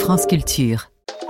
France Culture.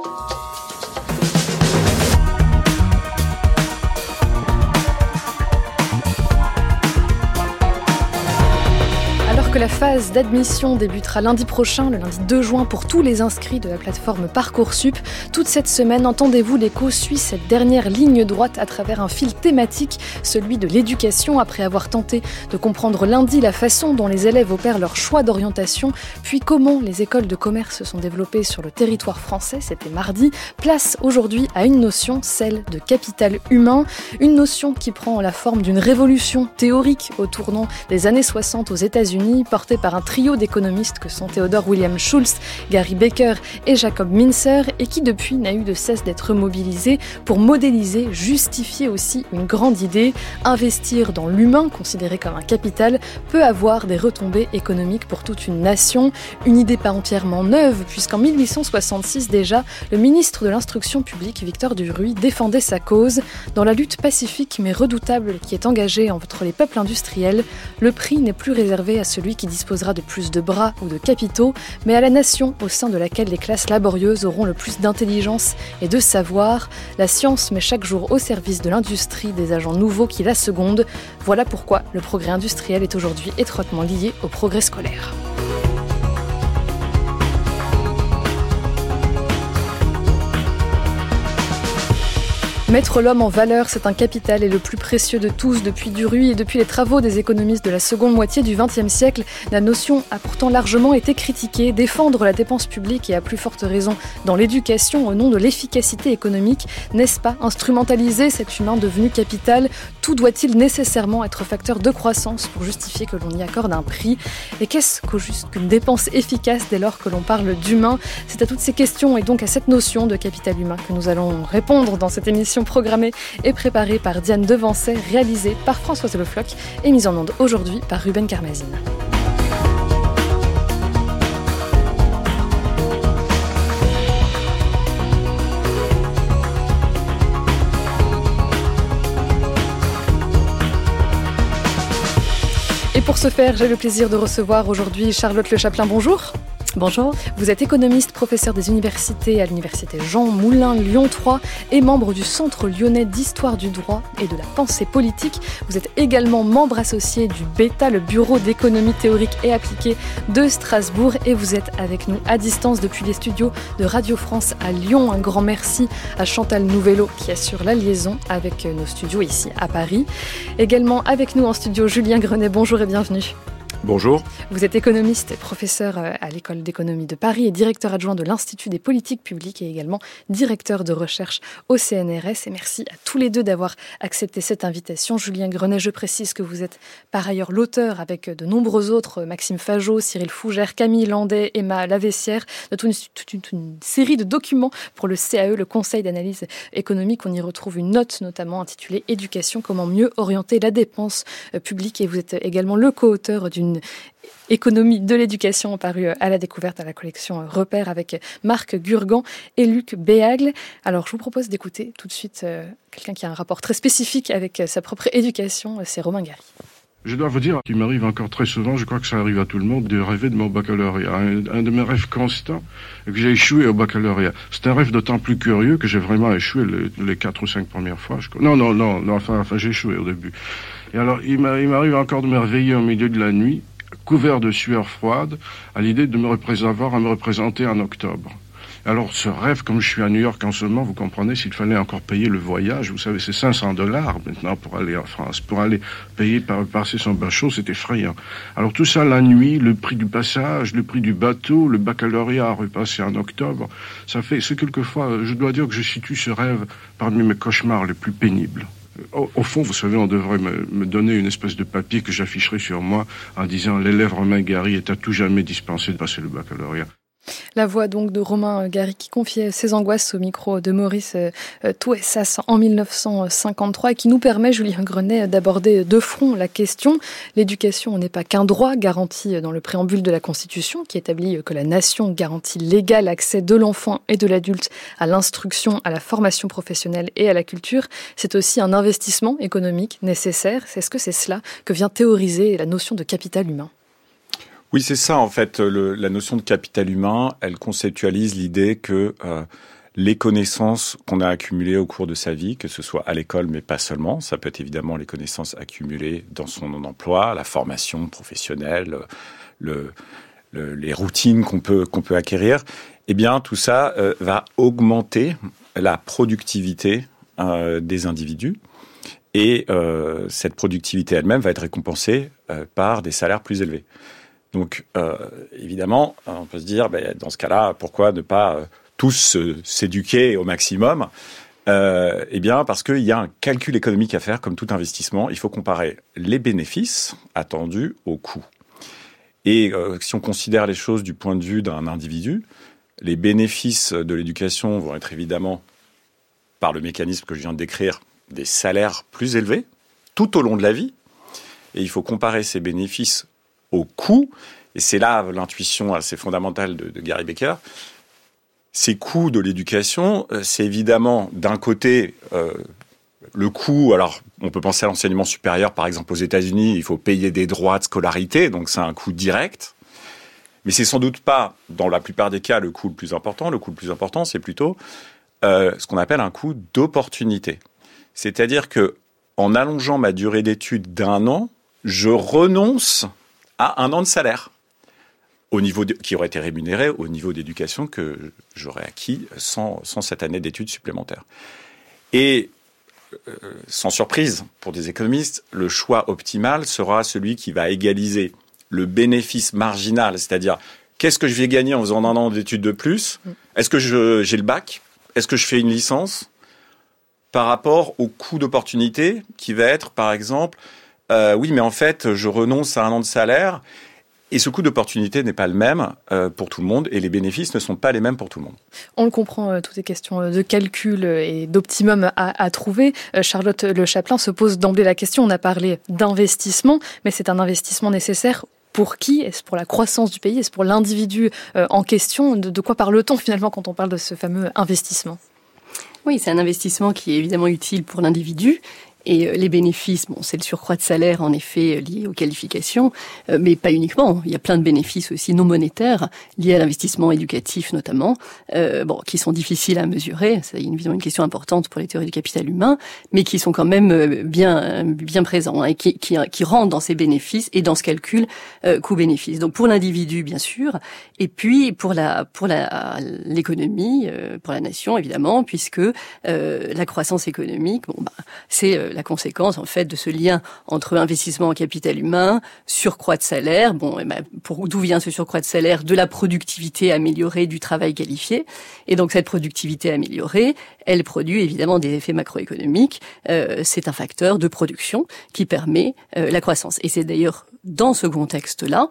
Que la phase d'admission débutera lundi prochain, le lundi 2 juin, pour tous les inscrits de la plateforme Parcoursup. Toute cette semaine, Entendez-vous l'écho suit cette dernière ligne droite à travers un fil thématique, celui de l'éducation, après avoir tenté de comprendre lundi la façon dont les élèves opèrent leur choix d'orientation, puis comment les écoles de commerce se sont développées sur le territoire français, c'était mardi. Place aujourd'hui à une notion, celle de capital humain, une notion qui prend la forme d'une révolution théorique au tournant des années 60 aux États-Unis, porté par un trio d'économistes que sont Theodore William Schultz, Gary Becker et Jacob Mincer, et qui depuis n'a eu de cesse d'être mobilisé pour modéliser, justifier aussi une grande idée. Investir dans l'humain, considéré comme un capital, peut avoir des retombées économiques pour toute une nation. Une idée pas entièrement neuve, puisqu'en 1866 déjà, le ministre de l'Instruction publique, Victor Duruy, défendait sa cause. Dans la lutte pacifique mais redoutable qui est engagée entre les peuples industriels, le prix n'est plus réservé à celui qui disposera de plus de bras ou de capitaux, mais à la nation au sein de laquelle les classes laborieuses auront le plus d'intelligence et de savoir. La science met chaque jour au service de l'industrie des agents nouveaux qui la secondent. Voilà pourquoi le progrès industriel est aujourd'hui étroitement lié au progrès scolaire. Mettre l'homme en valeur, c'est un capital et le plus précieux de tous depuis Duruy et depuis les travaux des économistes de la seconde moitié du XXe siècle. La notion a pourtant largement été critiquée. Défendre la dépense publique et à plus forte raison dans l'éducation au nom de l'efficacité économique, n'est-ce pas instrumentaliser cet humain devenu capital ? Tout doit-il nécessairement être facteur de croissance pour justifier que l'on y accorde un prix ? Et qu'est-ce qu'une dépense efficace dès lors que l'on parle d'humain ? C'est à toutes ces questions et donc à cette notion de capital humain que nous allons répondre dans cette émission programmée et préparée par Diane Devancet, réalisée par Françoise Le Floch et mise en onde aujourd'hui par Ruben Karmazine. Et pour ce faire, j'ai le plaisir de recevoir aujourd'hui Charlotte Le Chaplin. Bonjour. Bonjour. Vous êtes économiste, professeur des universités à l'université Jean Moulin Lyon 3 et membre du Centre lyonnais d'histoire du droit et de la pensée politique. Vous êtes également membre associé du BETA, le Bureau d'économie théorique et appliquée de Strasbourg. Et vous êtes avec nous à distance depuis les studios de Radio France à Lyon. Un grand merci à Chantal Nouvello qui assure la liaison avec nos studios ici à Paris. Également avec nous en studio, Julien Grenet. Bonjour et bienvenue. Bonjour. Vous êtes économiste et professeur à l'École d'économie de Paris et directeur adjoint de l'Institut des politiques publiques et également directeur de recherche au CNRS. Et merci à tous les deux d'avoir accepté cette invitation. Julien Grenet, je précise que vous êtes par ailleurs l'auteur avec de nombreux autres, Maxime Fajot, Cyril Fougère, Camille Landais, Emma Lavessière, de toute une série de documents pour le CAE, le Conseil d'analyse économique. On y retrouve une note notamment intitulée « Éducation, comment mieux orienter la dépense publique ». Et vous êtes également le co-auteur d'une économie de l'éducation parue à la découverte à la collection Repères avec Marc Gurgan et Luc Béagle. Alors je vous propose d'écouter tout de suite quelqu'un qui a un rapport très spécifique avec sa propre éducation, c'est Romain Gary. Je dois vous dire qu'il m'arrive encore très souvent, je crois que ça arrive à tout le monde, de rêver de mon baccalauréat. Un de mes rêves constants, que j'ai échoué au baccalauréat. C'est un rêve d'autant plus curieux que j'ai vraiment échoué les 4 ou 5 premières fois. Enfin, j'ai échoué au début. Et alors, il m'arrive encore de me réveiller au milieu de la nuit, couvert de sueur froide, à l'idée de me représenter en octobre. Alors, ce rêve, comme je suis à New York en ce moment, vous comprenez, s'il fallait encore payer le voyage, vous savez, c'est $500 maintenant pour aller en France. Pour aller passer son bachot, c'est effrayant. Alors, tout ça, la nuit, le prix du passage, le prix du bateau, le baccalauréat repassé en octobre, c'est quelquefois, je dois dire que je situe ce rêve parmi mes cauchemars les plus pénibles. Au fond, vous savez, on devrait me donner une espèce de papier que j'afficherai sur moi en disant « L'élève Romain Gary est à tout jamais dispensé de passer le baccalauréat ». La voix donc de Romain Gary qui confiait ses angoisses au micro de Maurice Touessas en 1953 et qui nous permet, Julien Grenet, d'aborder de front la question. L'éducation n'est pas qu'un droit garanti dans le préambule de la Constitution qui établit que la nation garantit l'égal accès de l'enfant et de l'adulte à l'instruction, à la formation professionnelle et à la culture. C'est aussi un investissement économique nécessaire. Est-ce que c'est cela que vient théoriser la notion de capital humain ? Oui, c'est ça en fait. La notion de capital humain, elle conceptualise l'idée que les connaissances qu'on a accumulées au cours de sa vie, que ce soit à l'école, mais pas seulement, ça peut être évidemment les connaissances accumulées dans son emploi, la formation professionnelle, les routines qu'on peut acquérir, eh bien tout ça va augmenter la productivité des individus. Et cette productivité elle-même va être récompensée par des salaires plus élevés. Donc, évidemment, on peut se dire, dans ce cas-là, pourquoi ne pas tous s'éduquer au maximum ? Eh bien, parce qu'il y a un calcul économique à faire, comme tout investissement. Il faut comparer les bénéfices attendus aux coûts. Et si on considère les choses du point de vue d'un individu, les bénéfices de l'éducation vont être évidemment, par le mécanisme que je viens de décrire, des salaires plus élevés tout au long de la vie. Et il faut comparer ces bénéfices au coût, et c'est là l'intuition assez fondamentale de Gary Becker. Ces coûts de l'éducation, c'est évidemment d'un côté le coût, alors on peut penser à l'enseignement supérieur, par exemple aux États-Unis, il faut payer des droits de scolarité, donc c'est un coût direct, mais c'est sans doute pas, dans la plupart des cas, le coût le plus important. Le coût le plus important, c'est plutôt ce qu'on appelle un coût d'opportunité. C'est-à-dire que en allongeant ma durée d'études d'1 an, je renonce à 1 an de salaire qui aurait été rémunéré au niveau d'éducation que j'aurais acquis sans cette année d'études supplémentaires. Et sans surprise pour des économistes, le choix optimal sera celui qui va égaliser le bénéfice marginal, c'est-à-dire qu'est-ce que je vais gagner en faisant 1 an d'études de plus ? Est-ce que j'ai le bac ? Est-ce que je fais une licence ? Par rapport au coût d'opportunité qui va être, par exemple, oui, mais en fait, je renonce à 1 an de salaire et ce coût d'opportunité n'est pas le même pour tout le monde et les bénéfices ne sont pas les mêmes pour tout le monde. On le comprend, toutes les questions de calcul et d'optimum à trouver. Charlotte Le Chapelain se pose d'emblée la question, on a parlé d'investissement, mais c'est un investissement nécessaire pour qui ? Est-ce pour la croissance du pays ? Est-ce pour l'individu en question ? De quoi parle-t-on finalement quand on parle de ce fameux investissement ? Oui, c'est un investissement qui est évidemment utile pour l'individu. Et les bénéfices, c'est le surcroît de salaire, en effet, lié aux qualifications, mais pas uniquement. Il y a plein de bénéfices aussi non monétaires, liés à l'investissement éducatif notamment, qui sont difficiles à mesurer. C'est évidemment une question importante pour les théories du capital humain, mais qui sont quand même bien présents, et qui rentrent dans ces bénéfices et dans ce calcul coût-bénéfice. Donc pour l'individu, bien sûr, et puis pour l'économie, pour la nation, évidemment, puisque la croissance économique, c'est la conséquence en fait de ce lien entre investissement en capital humain, surcroît de salaire. D'où vient ce surcroît de salaire ? De la productivité améliorée du travail qualifié. Et donc cette productivité améliorée, elle produit évidemment des effets macroéconomiques. C'est un facteur de production qui permet la croissance. Et c'est d'ailleurs dans ce contexte-là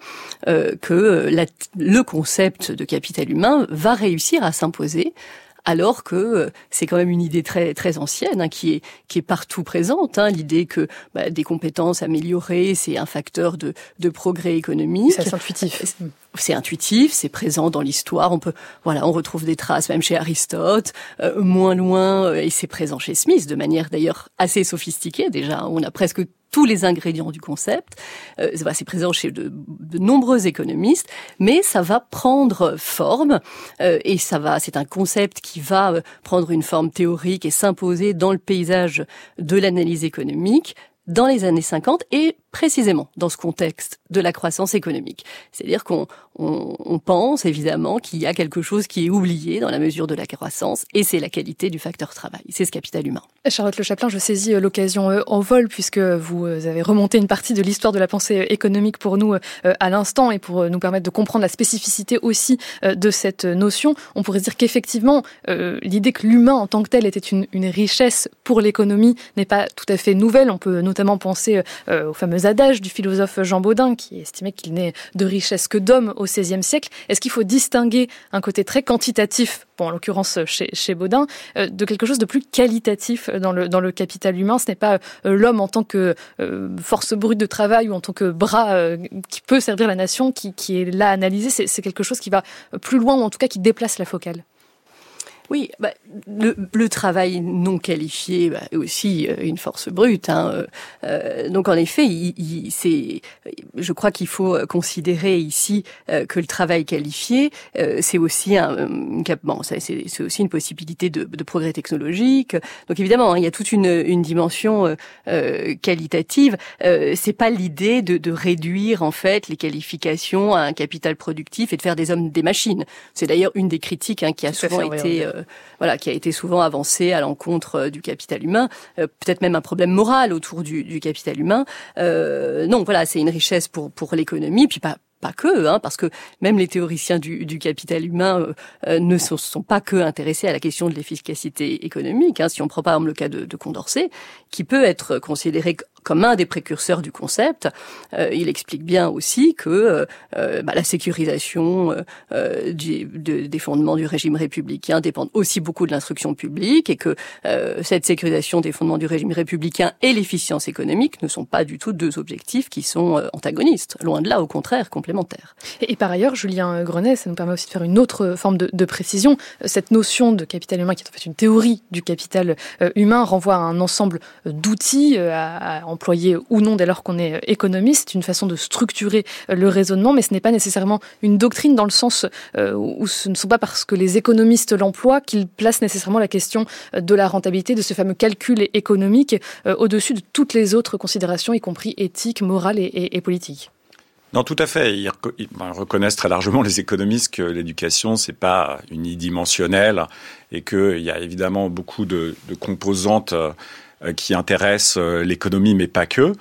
que le concept de capital humain va réussir à s'imposer, alors que c'est quand même une idée très très ancienne qui est partout présente. L'idée que des compétences améliorées, c'est un facteur de progrès économique. C'est intuitif. C'est intuitif, c'est présent dans l'histoire. On retrouve des traces même chez Aristote, moins loin, et c'est présent chez Smith de manière d'ailleurs assez sophistiquée déjà. On a presque tous les ingrédients du concept. C'est présent chez de nombreux économistes, mais ça va prendre forme et c'est un concept qui va prendre une forme théorique et s'imposer dans le paysage de l'analyse économique dans les années 50 et précisément dans ce contexte de la croissance économique. C'est-à-dire qu'on pense évidemment qu'il y a quelque chose qui est oublié dans la mesure de la croissance et c'est la qualité du facteur travail. C'est ce capital humain. Charlotte Le Chapelain, je saisis l'occasion en vol puisque vous avez remonté une partie de l'histoire de la pensée économique pour nous à l'instant et pour nous permettre de comprendre la spécificité aussi de cette notion. On pourrait se dire qu'effectivement, l'idée que l'humain en tant que tel était une richesse pour l'économie n'est pas tout à fait nouvelle. On peut notamment penser au fameux adage du philosophe Jean Bodin qui estimait qu'il n'est de richesse que d'hommes au XVIe siècle. Est-ce qu'il faut distinguer un côté très quantitatif, en l'occurrence chez Bodin, de quelque chose de plus qualitatif dans le capital humain ? Ce n'est pas l'homme en tant que force brute de travail ou en tant que bras qui peut servir la nation qui est là analysé. C'est quelque chose qui va plus loin ou en tout cas qui déplace la focale. Oui, le travail non qualifié est aussi une force brute. Donc en effet, je crois qu'il faut considérer ici que le travail qualifié, c'est aussi c'est aussi une possibilité de progrès technologique. Donc évidemment, il y a toute une dimension qualitative. C'est pas l'idée de réduire en fait les qualifications à un capital productif et de faire des hommes des machines. C'est d'ailleurs une des critiques qui a souvent été qui a été souvent avancée à l'encontre du capital humain, peut-être même un problème moral autour du capital humain. Non, voilà, c'est une richesse pour l'économie, puis pas que, parce que même les théoriciens du capital humain ne sont pas que intéressés à la question de l'efficacité économique. Si on prend par exemple le cas de Condorcet, qui peut être considéré comme un des précurseurs du concept, il explique bien aussi que la sécurisation des fondements du régime républicain dépend aussi beaucoup de l'instruction publique et que cette sécurisation des fondements du régime républicain et l'efficience économique ne sont pas du tout deux objectifs qui sont antagonistes. Loin de là, au contraire, complémentaires. Et par ailleurs, Julien Grenet, ça nous permet aussi de faire une autre forme de précision. Cette notion de capital humain, qui est en fait une théorie du capital humain, renvoie à un ensemble d'outils à employer ou non dès lors qu'on est économiste, une façon de structurer le raisonnement, mais ce n'est pas nécessairement une doctrine dans le sens où ce ne sont pas parce que les économistes l'emploient qu'ils placent nécessairement la question de la rentabilité, de ce fameux calcul économique au-dessus de toutes les autres considérations, y compris éthiques, morales et politiques. Non, tout à fait. Ils reconnaissent très largement, les économistes, que l'éducation, c'est pas unidimensionnel et qu'il y a évidemment beaucoup de composantes qui intéressent l'économie, mais pas que.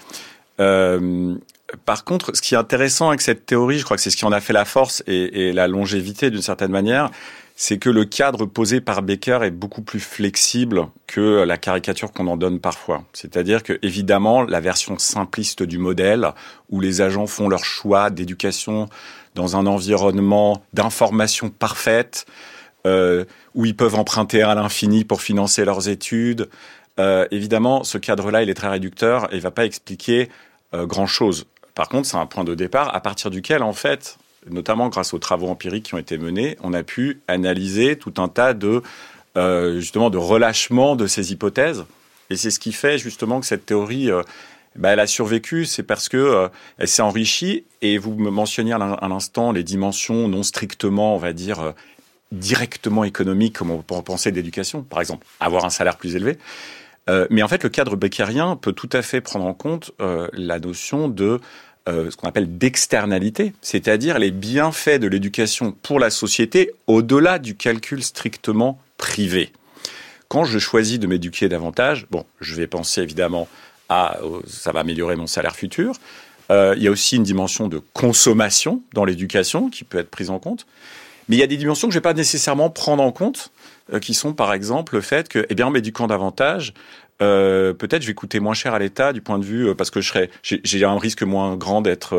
Par contre, ce qui est intéressant avec cette théorie, je crois que c'est ce qui en a fait la force et la longévité d'une certaine manière, c'est que le cadre posé par Becker est beaucoup plus flexible que la caricature qu'on en donne parfois. C'est-à-dire que, évidemment, la version simpliste du modèle, où les agents font leur choix d'éducation dans un environnement d'information parfaite, où ils peuvent emprunter à l'infini pour financer leurs études, évidemment, ce cadre-là, il est très réducteur et il ne va pas expliquer grand-chose. Par contre, c'est un point de départ à partir duquel, en fait, notamment grâce aux travaux empiriques qui ont été menés, on a pu analyser tout un tas de relâchement de ces hypothèses. Et c'est ce qui fait justement que cette théorie, elle a survécu. C'est parce que elle s'est enrichie. Et vous me mentionniez à l'instant les dimensions non strictement, on va dire, directement économiques, comme on peut penser d'éducation. Par exemple, avoir un salaire plus élevé. Mais en fait, le cadre beckerien peut tout à fait prendre en compte la notion de ce qu'on appelle d'externalité, c'est-à-dire les bienfaits de l'éducation pour la société au-delà du calcul strictement privé. Quand je choisis de m'éduquer davantage, je vais penser évidemment ça va améliorer mon salaire futur. Il y a aussi une dimension de consommation dans l'éducation qui peut être prise en compte. Mais il y a des dimensions que je ne vais pas nécessairement prendre en compte, qui sont par exemple le fait que, en m'éduquant davantage, peut-être je vais coûter moins cher à l'État du point de vue parce que j'ai un risque moins grand d'être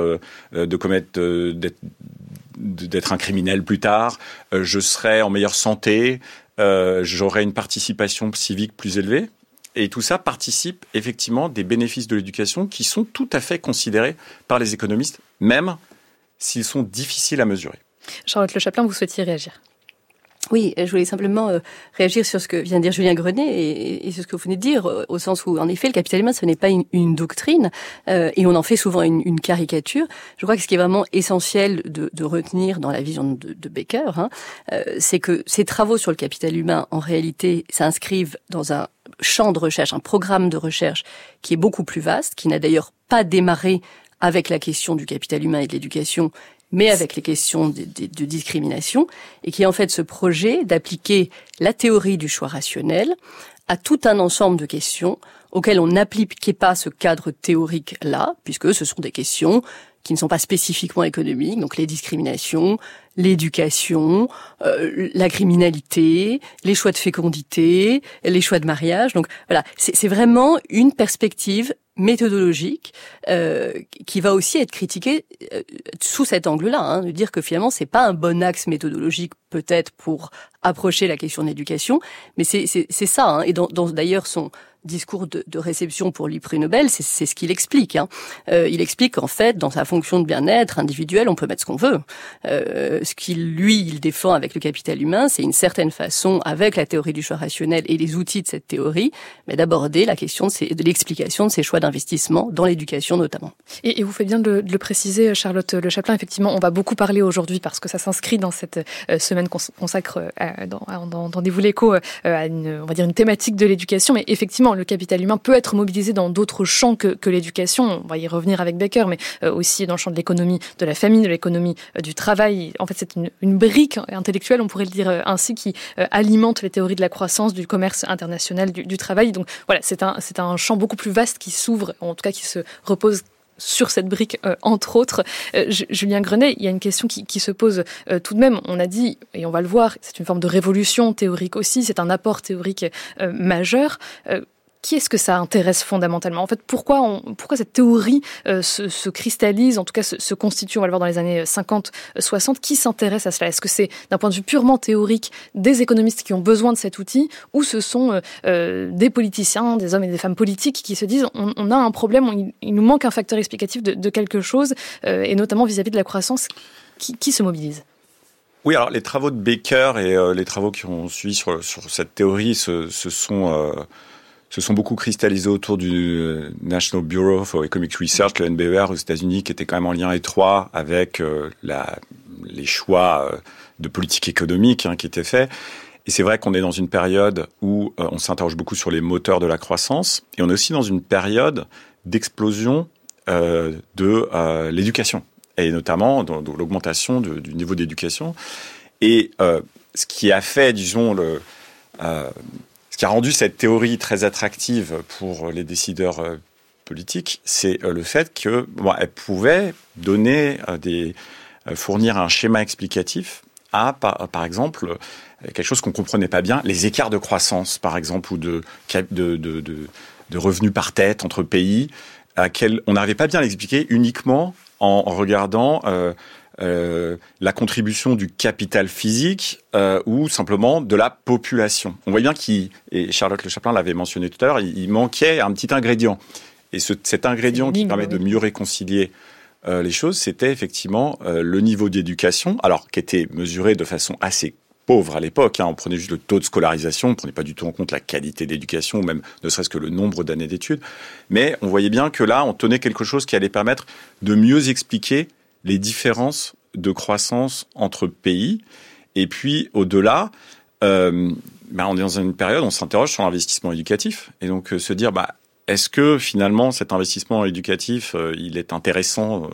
un criminel plus tard. Je serai en meilleure santé, j'aurai une participation civique plus élevée. Et tout ça participe effectivement des bénéfices de l'éducation qui sont tout à fait considérés par les économistes, même s'ils sont difficiles à mesurer. Charlotte Le Chapelain, vous souhaitiez réagir ? Oui, je voulais simplement réagir sur ce que vient de dire Julien Grenet et sur ce que vous venez de dire, au sens où, en effet, le capital humain, ce n'est pas une doctrine, et on en fait souvent une caricature. Je crois que ce qui est vraiment essentiel de retenir dans la vision de Becker, c'est que ces travaux sur le capital humain, en réalité, s'inscrivent dans un champ de recherche, un programme de recherche qui est beaucoup plus vaste, qui n'a d'ailleurs pas démarré avec la question du capital humain et de l'éducation, mais avec les questions de discrimination, et qui est en fait ce projet d'appliquer la théorie du choix rationnel à tout un ensemble de questions auxquelles on n'appliquait pas ce cadre théorique-là, puisque ce sont des questions qui ne sont pas spécifiquement économiques, donc les discriminations, l'éducation, la criminalité, les choix de fécondité, les choix de mariage. Donc voilà, c'est vraiment une perspective méthodologique qui va aussi être critiquée sous cet angle-là, de dire que finalement c'est pas un bon axe méthodologique peut-être pour approcher la question de l'éducation, mais c'est ça, hein. Et dans d'ailleurs son discours de réception pour le prix Nobel, c'est ce qu'il explique. Hein. Il explique qu'en fait, dans sa fonction de bien-être individuel, on peut mettre ce qu'on veut. Ce qu'il, il défend avec le capital humain, c'est une certaine façon, avec la théorie du choix rationnel et les outils de cette théorie, mais d'aborder la question de l'explication de ces choix d'investissement dans l'éducation notamment. Et vous faites bien de le préciser, Charlotte Le Chaplin. Effectivement, on va beaucoup parler aujourd'hui parce que ça s'inscrit dans cette semaine qu'on consacre dans Des Vous l'écho à on va dire une thématique de l'éducation. Mais effectivement, le capital humain peut être mobilisé dans d'autres champs que l'éducation. On va y revenir avec Becker, mais aussi dans le champ de l'économie de la famille, de l'économie du travail. En fait, c'est une brique intellectuelle, on pourrait le dire ainsi, qui alimente les théories de la croissance, du commerce international, du travail. Donc voilà, c'est un champ beaucoup plus vaste qui s'ouvre, en tout cas qui se repose sur cette brique, entre autres. Julien Grenet, il y a une question qui se pose tout de même. On a dit, et on va le voir, c'est une forme de révolution théorique aussi, c'est un apport théorique majeur. Qui est-ce que ça intéresse fondamentalement ? En fait, pourquoi cette théorie se cristallise, en tout cas se constitue, on va le voir dans les années 50, 60, qui s'intéresse à cela ? Est-ce que c'est d'un point de vue purement théorique des économistes qui ont besoin de cet outil, ou ce sont des politiciens, des hommes et des femmes politiques qui se disent on a un problème, il nous manque un facteur explicatif de quelque chose, et notamment vis-à-vis de la croissance, qui se mobilise ? Oui, alors les travaux de Becker et les travaux qui ont suivi sur cette théorie se sont beaucoup cristallisés autour du National Bureau for Economic Research, le NBER aux États-Unis, qui était quand même en lien étroit avec les choix de politique économique qui étaient faits. Et c'est vrai qu'on est dans une période où on s'interroge beaucoup sur les moteurs de la croissance, et on est aussi dans une période d'explosion de l'éducation, et notamment de l'augmentation du niveau d'éducation. Et ce qui a fait, disons, ce qui a rendu cette théorie très attractive pour les décideurs politiques, c'est le fait que elle pouvait fournir un schéma explicatif à, par exemple, quelque chose qu'on comprenait pas bien, les écarts de croissance, par exemple, ou de revenus par tête entre pays, on n'arrivait pas bien à l'expliquer uniquement en regardant la contribution du capital physique ou simplement de la population. On voit bien et Charlotte Le Chaplin l'avait mentionné tout à l'heure, il manquait un petit ingrédient. Et cet ingrédient qui permet de mieux réconcilier les choses, c'était effectivement le niveau d'éducation, alors qui était mesuré de façon assez pauvre à l'époque. On prenait juste le taux de scolarisation, on ne prenait pas du tout en compte la qualité d'éducation, ou même ne serait-ce que le nombre d'années d'études. Mais on voyait bien que là, on tenait quelque chose qui allait permettre de mieux expliquer les différences de croissance entre pays. Et puis, au-delà, on est dans une période où on s'interroge sur l'investissement éducatif. Et donc, se dire, est-ce que finalement, cet investissement éducatif, il est intéressant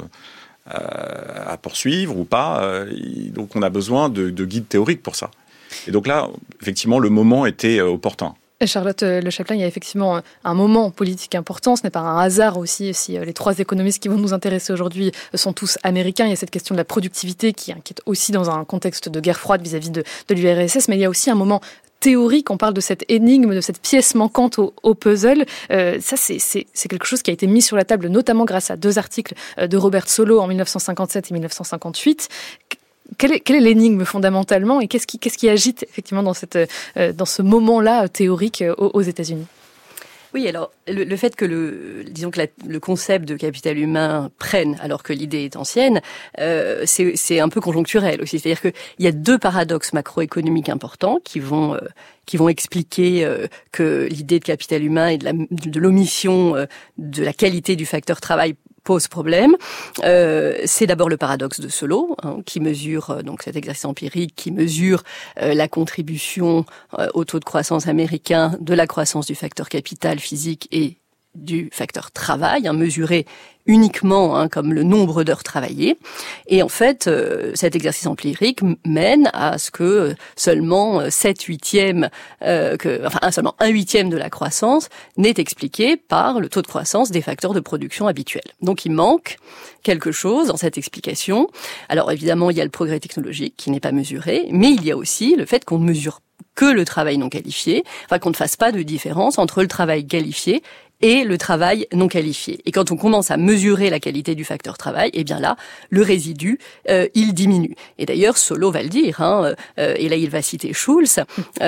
à poursuivre ou pas ? Donc, on a besoin de guides théoriques pour ça. Et donc là, effectivement, le moment était opportun. Charlotte Le Chaplin, il y a effectivement un moment politique important. Ce n'est pas un hasard aussi si les trois économistes qui vont nous intéresser aujourd'hui sont tous américains. Il y a cette question de la productivité qui inquiète aussi dans un contexte de guerre froide vis-à-vis de l'URSS. Mais il y a aussi un moment théorique. On parle de cette énigme, de cette pièce manquante au puzzle. Ça, c'est quelque chose qui a été mis sur la table, notamment grâce à 2 articles de Robert Solow en 1957 et 1958. Quelle est l'énigme fondamentalement et qu'est-ce qui agite effectivement dans ce moment-là théorique aux États-Unis ? Oui, alors le fait que le concept de capital humain prenne alors que l'idée est ancienne, c'est un peu conjoncturel aussi. C'est-à-dire que il y a 2 paradoxes macroéconomiques importants qui vont expliquer que l'idée de capital humain et de l'omission de la qualité du facteur travail pose problème. C'est d'abord le paradoxe de Solow, qui mesure, donc cet exercice empirique, qui mesure la contribution au taux de croissance américain de la croissance du facteur capital physique et du facteur travail, mesuré uniquement comme le nombre d'heures travaillées. Et en fait, cet exercice empirique mène à ce que seulement 7/8, seulement 1/8 de la croissance n'est expliqué par le taux de croissance des facteurs de production habituels. Donc il manque quelque chose dans cette explication. Alors évidemment, il y a le progrès technologique qui n'est pas mesuré, mais il y a aussi le fait qu'on ne mesure que le travail non qualifié, enfin qu'on ne fasse pas de différence entre le travail qualifié et le travail non qualifié. Et quand on commence à mesurer la qualité du facteur travail, eh bien là, le résidu, il diminue. Et d'ailleurs, Solow va le dire, et là il va citer Schulz.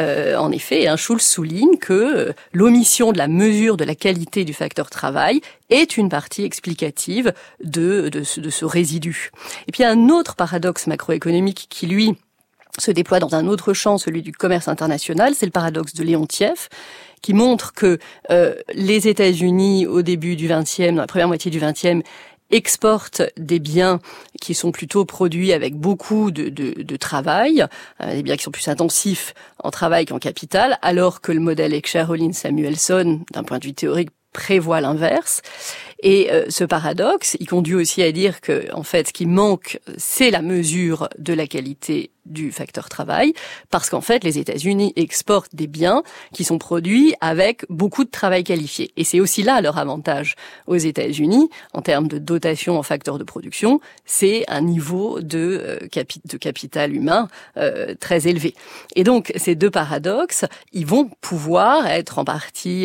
En effet, Schulz souligne que l'omission de la mesure de la qualité du facteur travail est une partie explicative de ce résidu. Et puis un autre paradoxe macroéconomique qui, lui, se déploie dans un autre champ, celui du commerce international, c'est le paradoxe de Leontief, qui montre que les États-Unis, au début du XXe, dans la première moitié du XXe, exportent des biens qui sont plutôt produits avec beaucoup de travail, des biens qui sont plus intensifs en travail qu'en capital, alors que le modèle Heckscher-Ohlin-Samuelson, d'un point de vue théorique, prévoit l'inverse. Et ce paradoxe, il conduit aussi à dire que, en fait, ce qui manque, c'est la mesure de la qualité du facteur travail, parce qu'en fait, les États-Unis exportent des biens qui sont produits avec beaucoup de travail qualifié. Et c'est aussi là leur avantage aux États-Unis, en termes de dotation en facteur de production, c'est un niveau de capital humain très élevé. Et donc, ces deux paradoxes, ils vont pouvoir être en partie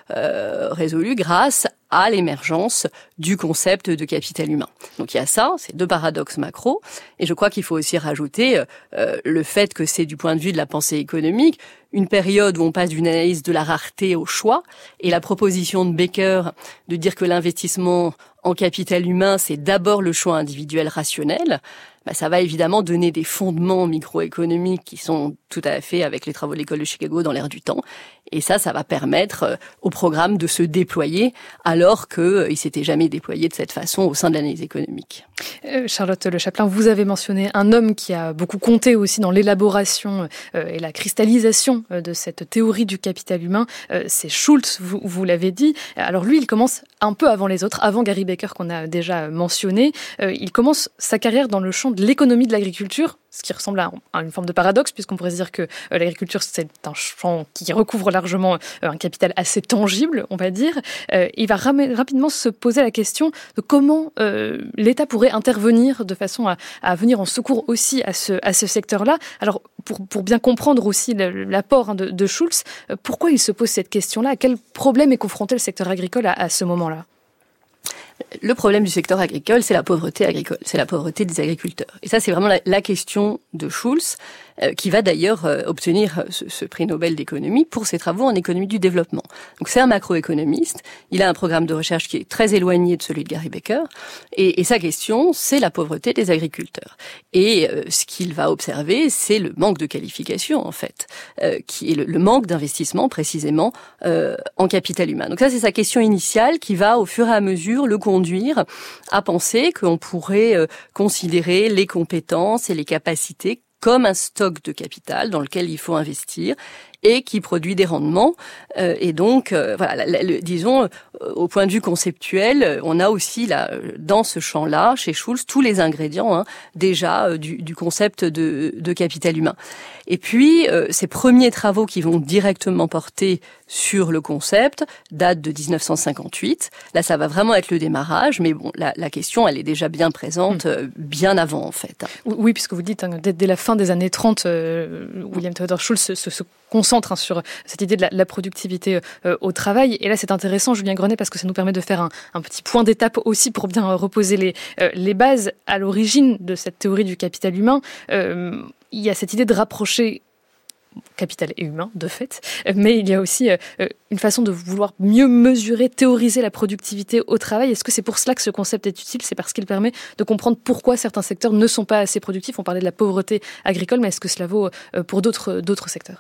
résolus grâce à l'émergence du concept de capital humain. Donc il y a ça, ces deux paradoxes macro, et je crois qu'il faut aussi rajouter le fait que c'est du point de vue de la pensée économique une période où on passe d'une analyse de la rareté au choix, et la proposition de Becker de dire que l'investissement en capital humain, c'est d'abord le choix individuel rationnel, ça va évidemment donner des fondements microéconomiques qui sont tout à fait avec les travaux de l'école de Chicago dans l'air du temps. Et ça va permettre au programme de se déployer alors qu'il s'était jamais déployé de cette façon au sein de l'analyse économique. Charlotte Le Chapelain, vous avez mentionné un homme qui a beaucoup compté aussi dans l'élaboration et la cristallisation de cette théorie du capital humain. C'est Schulz, vous l'avez dit. Alors lui, il commence un peu avant les autres, avant Gary Becker qu'on a déjà mentionné. Il commence sa carrière dans le champ de l'économie de l'agriculture, ce qui ressemble à une forme de paradoxe, puisqu'on pourrait se dire que l'agriculture, c'est un champ qui recouvre largement un capital assez tangible, on va dire. Il va rapidement se poser la question de comment l'État pourrait intervenir de façon à venir en secours aussi à ce secteur-là. Alors, pour bien comprendre aussi l'apport de Schulz, pourquoi il se pose cette question-là? À quel problème est confronté le secteur agricole à ce moment-là? Le problème du secteur agricole, c'est la pauvreté agricole, c'est la pauvreté des agriculteurs. Et ça, c'est vraiment la question de Schulz, qui va d'ailleurs obtenir ce prix Nobel d'économie pour ses travaux en économie du développement. Donc c'est un macroéconomiste, il a un programme de recherche qui est très éloigné de celui de Gary Becker, et sa question, c'est la pauvreté des agriculteurs. Et ce qu'il va observer, c'est le manque de qualification, en fait, qui est le manque d'investissement, précisément, en capital humain. Donc ça, c'est sa question initiale qui va, au fur et à mesure, le conduire à penser qu'on pourrait considérer les compétences et les capacités comme un stock de capital dans lequel il faut investir et qui produit des rendements. Et donc, disons, au point de vue conceptuel, on a aussi là, dans ce champ-là, chez Schulz, tous les ingrédients déjà du concept de capital humain. Et puis, ces premiers travaux qui vont directement porter sur le concept datent de 1958. Là, ça va vraiment être le démarrage, mais bon, la question, elle est déjà bien présente bien avant, en fait. Oui, puisque vous dites, dès la fin des années 30, William Theodore Schulz se concentre sur cette idée de la productivité au travail. Et là, c'est intéressant, Julien Grenet, parce que ça nous permet de faire un petit point d'étape aussi pour bien reposer les bases. À l'origine de cette théorie du capital humain, il y a cette idée de rapprocher capital et humain, de fait, mais il y a aussi une façon de vouloir mieux mesurer, théoriser la productivité au travail. Est-ce que c'est pour cela que ce concept est utile? C'est parce qu'il permet de comprendre pourquoi certains secteurs ne sont pas assez productifs. On parlait de la pauvreté agricole, mais est-ce que cela vaut pour d'autres secteurs?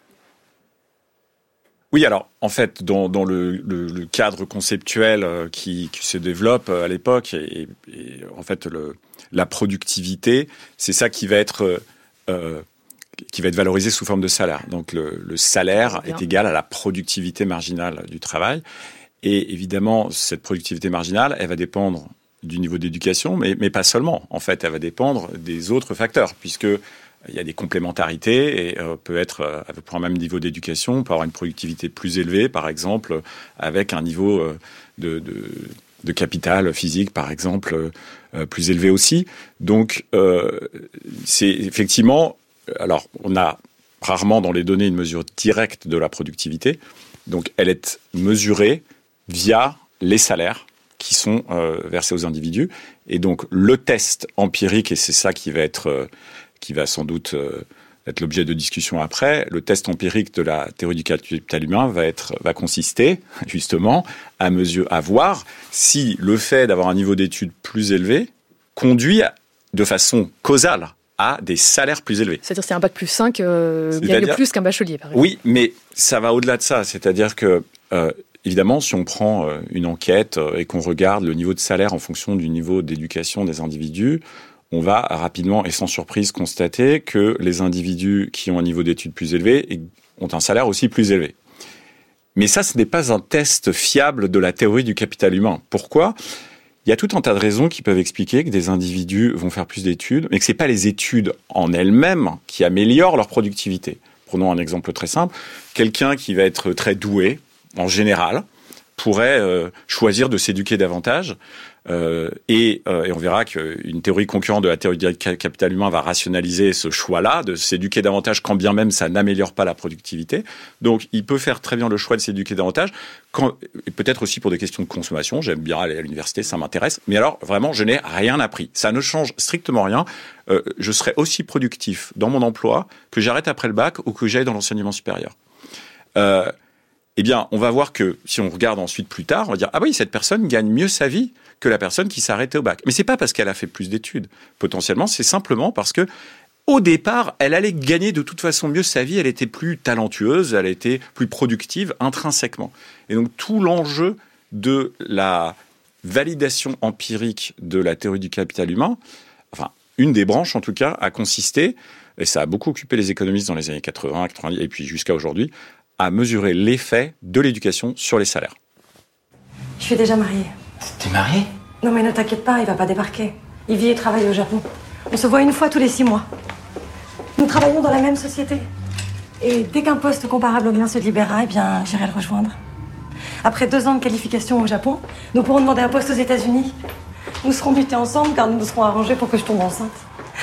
Oui, alors en fait, dans le cadre conceptuel qui se développe à l'époque, et en fait la productivité, c'est ça qui va être valorisé sous forme de salaire. Donc le salaire est égal à la productivité marginale du travail, et évidemment cette productivité marginale, elle va dépendre du niveau d'éducation, mais pas seulement. En fait, elle va dépendre des autres facteurs, puisque il y a des complémentarités et peut être pour un même niveau d'éducation, on peut avoir une productivité plus élevée, par exemple, avec un niveau de capital physique, par exemple, plus élevé aussi. Donc, c'est effectivement, alors on a rarement dans les données une mesure directe de la productivité. Donc, elle est mesurée via les salaires qui sont versés aux individus. Et donc, le test empirique, et c'est ça qui va sans doute être l'objet de discussion après, le test empirique de la théorie du capital humain va consister, justement, à voir si le fait d'avoir un niveau d'études plus élevé conduit de façon causale à des salaires plus élevés. C'est-à-dire c'est un bac plus 5 gagne plus qu'un bachelier, par exemple. Oui, mais ça va au-delà de ça. C'est-à-dire que, évidemment, si on prend une enquête et qu'on regarde le niveau de salaire en fonction du niveau d'éducation des individus, on va rapidement et sans surprise constater que les individus qui ont un niveau d'études plus élevé ont un salaire aussi plus élevé. Mais ça, ce n'est pas un test fiable de la théorie du capital humain. Pourquoi ? Il y a tout un tas de raisons qui peuvent expliquer que des individus vont faire plus d'études, mais que c'est pas les études en elles-mêmes qui améliorent leur productivité. Prenons un exemple très simple. Quelqu'un qui va être très doué, en général, pourrait choisir de s'éduquer davantage. Et on verra qu'une théorie concurrente de la théorie du capital humain va rationaliser ce choix-là, de s'éduquer davantage, quand bien même ça n'améliore pas la productivité. Donc, il peut faire très bien le choix de s'éduquer davantage, peut-être aussi pour des questions de consommation. J'aime bien aller à l'université, ça m'intéresse. Mais alors, vraiment, je n'ai rien appris. Ça ne change strictement rien. Je serai aussi productif dans mon emploi que j'arrête après le bac ou que j'aille dans l'enseignement supérieur. Eh bien, on va voir que, si on regarde ensuite plus tard, on va dire « Ah oui, cette personne gagne mieux sa vie que la personne qui s'est arrêtée au bac. » Mais c'est pas parce qu'elle a fait plus d'études. Potentiellement, c'est simplement parce que, au départ, elle allait gagner de toute façon mieux sa vie, elle était plus talentueuse, elle était plus productive intrinsèquement. Et donc, tout l'enjeu de la validation empirique de la théorie du capital humain, enfin, une des branches en tout cas, a consisté, et ça a beaucoup occupé les économistes dans les années 80, 90, et puis jusqu'à aujourd'hui, à mesurer l'effet de l'éducation sur les salaires. Je suis déjà mariée. T'es mariée ? Non mais ne t'inquiète pas, il va pas débarquer. Il vit et travaille au Japon. On se voit une fois tous les 6 mois. Nous travaillons dans la même société. Et dès qu'un poste comparable au mien se libérera, eh bien, j'irai le rejoindre. Après 2 ans de qualification au Japon, nous pourrons demander un poste aux États-Unis. Nous serons mutés ensemble car nous nous serons arrangés pour que je tombe enceinte.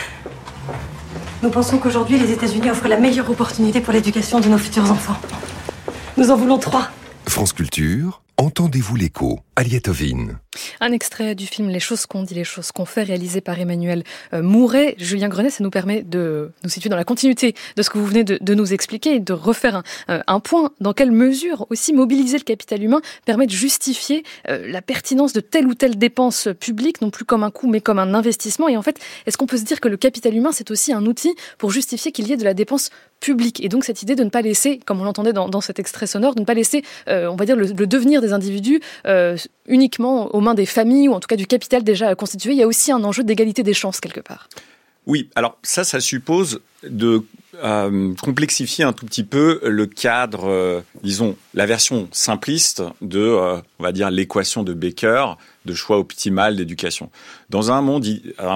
Nous pensons qu'aujourd'hui, les États-Unis offrent la meilleure opportunité pour l'éducation de nos futurs enfants. Nous en voulons 3. France Culture, entendez-vous l'écho ? Aliette Ovine. Un extrait du film Les choses qu'on dit, les choses qu'on fait, réalisé par Emmanuel Mouret. Julien Grenet, ça nous permet de nous situer dans la continuité de ce que vous venez de nous expliquer et de refaire un point. Dans quelle mesure aussi mobiliser le capital humain permet de justifier la pertinence de telle ou telle dépense publique, non plus comme un coût mais comme un investissement. Et en fait, est-ce qu'on peut se dire que le capital humain, c'est aussi un outil pour justifier qu'il y ait de la dépense publique ? Et donc cette idée de ne pas laisser, comme on l'entendait dans cet extrait sonore, de ne pas laisser, on va dire, le devenir des individus uniquement aux mains des familles ou en tout cas du capital déjà constitué. Il y a aussi un enjeu d'égalité des chances quelque part. Oui, alors ça suppose de complexifier un tout petit peu le cadre, disons, la version simpliste de, on va dire, l'équation de Becker de choix optimal d'éducation. Dans un monde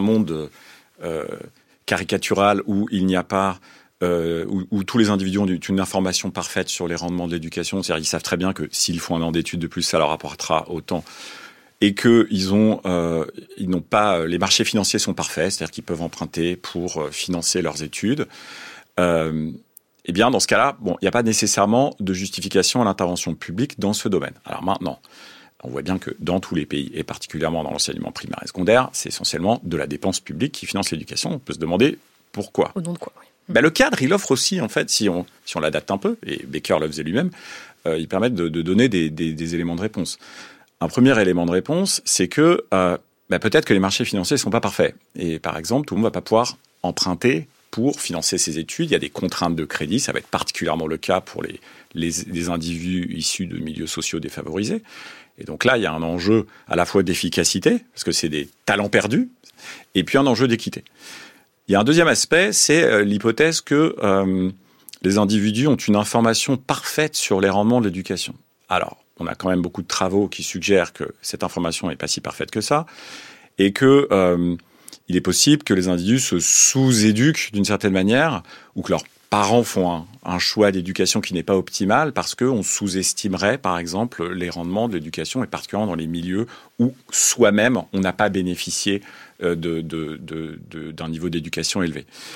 caricatural où il n'y a pas où tous les individus ont une information parfaite sur les rendements de l'éducation, c'est-à-dire ils savent très bien que s'ils font un an d'études de plus, ça leur apportera autant, et que ils n'ont pas, les marchés financiers sont parfaits, c'est-à-dire qu'ils peuvent emprunter pour financer leurs études. Eh bien, dans ce cas-là, bon, il n'y a pas nécessairement de justification à l'intervention publique dans ce domaine. Alors maintenant, on voit bien que dans tous les pays, et particulièrement dans l'enseignement primaire et secondaire, c'est essentiellement de la dépense publique qui finance l'éducation. On peut se demander pourquoi. Au nom de quoi, oui. Ben, le cadre, il offre aussi, en fait, si on l'adapte un peu, et Becker le faisait lui-même, il permet de donner des éléments de réponse. Un premier élément de réponse, c'est que peut-être que les marchés financiers ne sont pas parfaits. Et par exemple, tout le monde ne va pas pouvoir emprunter pour financer ses études. Il y a des contraintes de crédit, ça va être particulièrement le cas pour les individus issus de milieux sociaux défavorisés. Et donc là, il y a un enjeu à la fois d'efficacité, parce que c'est des talents perdus, et puis un enjeu d'équité. Il y a un deuxième aspect, c'est l'hypothèse que les individus ont une information parfaite sur les rendements de l'éducation. Alors, on a quand même beaucoup de travaux qui suggèrent que cette information n'est pas si parfaite que ça, et que il est possible que les individus se sous-éduquent d'une certaine manière, ou que leurs parents font un choix d'éducation qui n'est pas optimal parce qu'on sous-estimerait, par exemple, les rendements de l'éducation, et particulièrement dans les milieux où soi-même, on n'a pas bénéficié d'un niveau d'éducation élevé.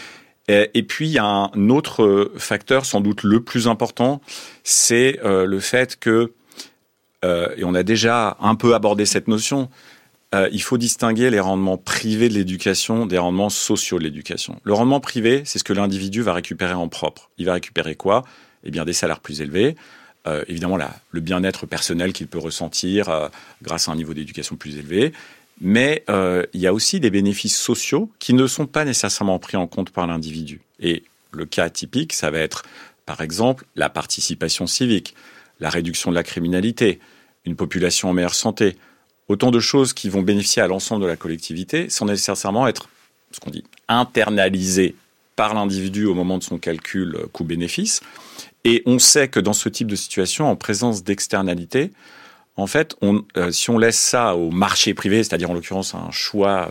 Et puis, il y a un autre facteur, sans doute le plus important, c'est le fait que, et on a déjà un peu abordé cette notion, il faut distinguer les rendements privés de l'éducation des rendements sociaux de l'éducation. Le rendement privé, c'est ce que l'individu va récupérer en propre. Il va récupérer quoi ? Eh bien, des salaires plus élevés, évidemment le bien-être personnel qu'il peut ressentir grâce à un niveau d'éducation plus élevé. Mais il y a aussi des bénéfices sociaux qui ne sont pas nécessairement pris en compte par l'individu. Et le cas typique, ça va être, par exemple, la participation civique, la réduction de la criminalité, une population en meilleure santé. Autant de choses qui vont bénéficier à l'ensemble de la collectivité sans nécessairement être, ce qu'on dit, internalisées par l'individu au moment de son calcul coût-bénéfice. Et on sait que dans ce type de situation, en présence d'externalités, en fait, si on laisse ça au marché privé, c'est-à-dire en l'occurrence le choix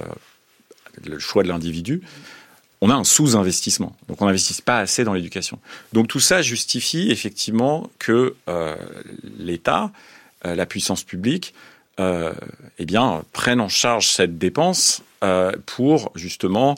de l'individu, on a un sous-investissement. Donc on n'investit pas assez dans l'éducation. Donc tout ça justifie effectivement que l'État, la puissance publique, prennent en charge cette dépense pour justement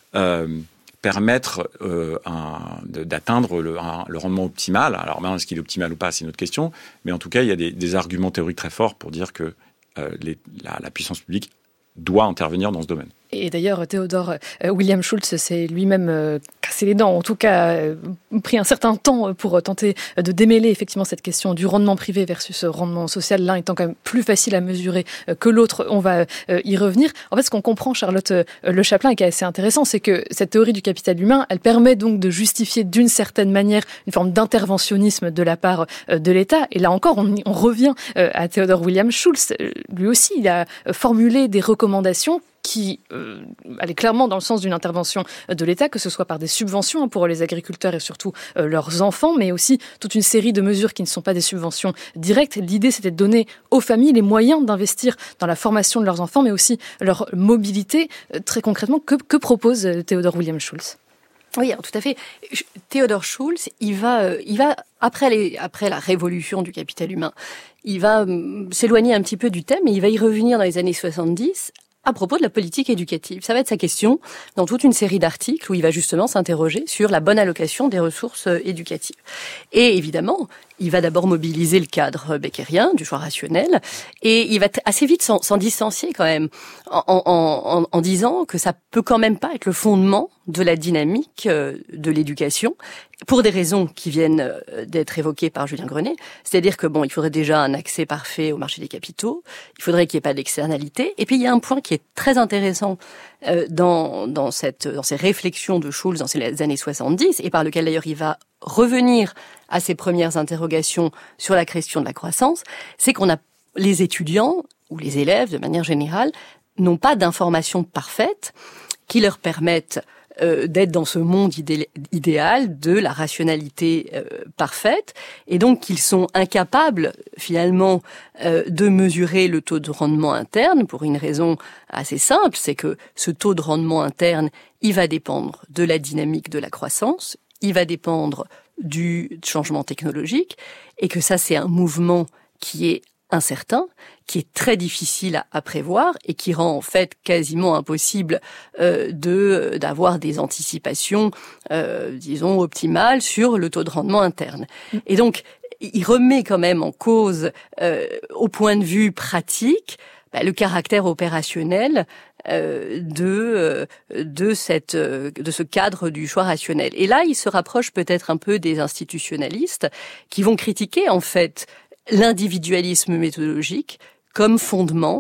permettre d'atteindre le rendement optimal. Alors maintenant, est-ce qu'il est optimal ou pas, c'est une autre question. Mais en tout cas, il y a des arguments théoriques très forts pour dire que la puissance publique doit intervenir dans ce domaine. Et d'ailleurs, Theodore William Schultz s'est lui-même cassé les dents, en tout cas pris un certain temps pour tenter de démêler effectivement cette question du rendement privé versus rendement social, l'un étant quand même plus facile à mesurer que l'autre. On va y revenir. En fait, ce qu'on comprend, Charlotte Le Chaplin, et qui est assez intéressant, c'est que cette théorie du capital humain, elle permet donc de justifier d'une certaine manière une forme d'interventionnisme de la part de l'État. Et là encore, on revient à Theodore William Schultz. Lui aussi, il a formulé des recommandations qui allait clairement dans le sens d'une intervention de l'État, que ce soit par des subventions pour les agriculteurs et surtout leurs enfants, mais aussi toute une série de mesures qui ne sont pas des subventions directes. L'idée, c'était de donner aux familles les moyens d'investir dans la formation de leurs enfants, mais aussi leur mobilité. Très concrètement, que propose Theodore William Schultz ? Oui, alors, tout à fait. Theodore Schultz, il va après la révolution du capital humain, il va s'éloigner un petit peu du thème et il va y revenir dans les années 70 à propos de la politique éducative. Ça va être sa question dans toute une série d'articles où il va justement s'interroger sur la bonne allocation des ressources éducatives. Et évidemment, il va d'abord mobiliser le cadre beckerien du choix rationnel et il va assez vite s'en distancier quand même en disant que ça peut quand même pas être le fondement de la dynamique de l'éducation pour des raisons qui viennent d'être évoquées par Julien Grenet. C'est-à-dire que il faudrait déjà un accès parfait au marché des capitaux, il faudrait qu'il n'y ait pas d'externalité. Et puis il y a un point qui est très intéressant dans ces réflexions de Schultz dans ces années 70 et par lequel d'ailleurs il va revenir à ses premières interrogations sur la question de la croissance, c'est qu'on a les étudiants ou les élèves de manière générale n'ont pas d'informations parfaites qui leur permettent d'être dans ce monde idéal de la rationalité parfaite, et donc qu'ils sont incapables finalement de mesurer le taux de rendement interne pour une raison assez simple, c'est que ce taux de rendement interne, il va dépendre de la dynamique de la croissance, il va dépendre du changement technologique, et que ça c'est un mouvement qui est incertain, qui est très difficile à prévoir et qui rend en fait quasiment impossible d'avoir des anticipations, disons, optimales sur le taux de rendement interne. Et donc, il remet quand même en cause, au point de vue pratique, le caractère opérationnel de ce cadre du choix rationnel. Et là, il se rapproche peut-être un peu des institutionnalistes qui vont critiquer en fait l'individualisme méthodologique comme fondement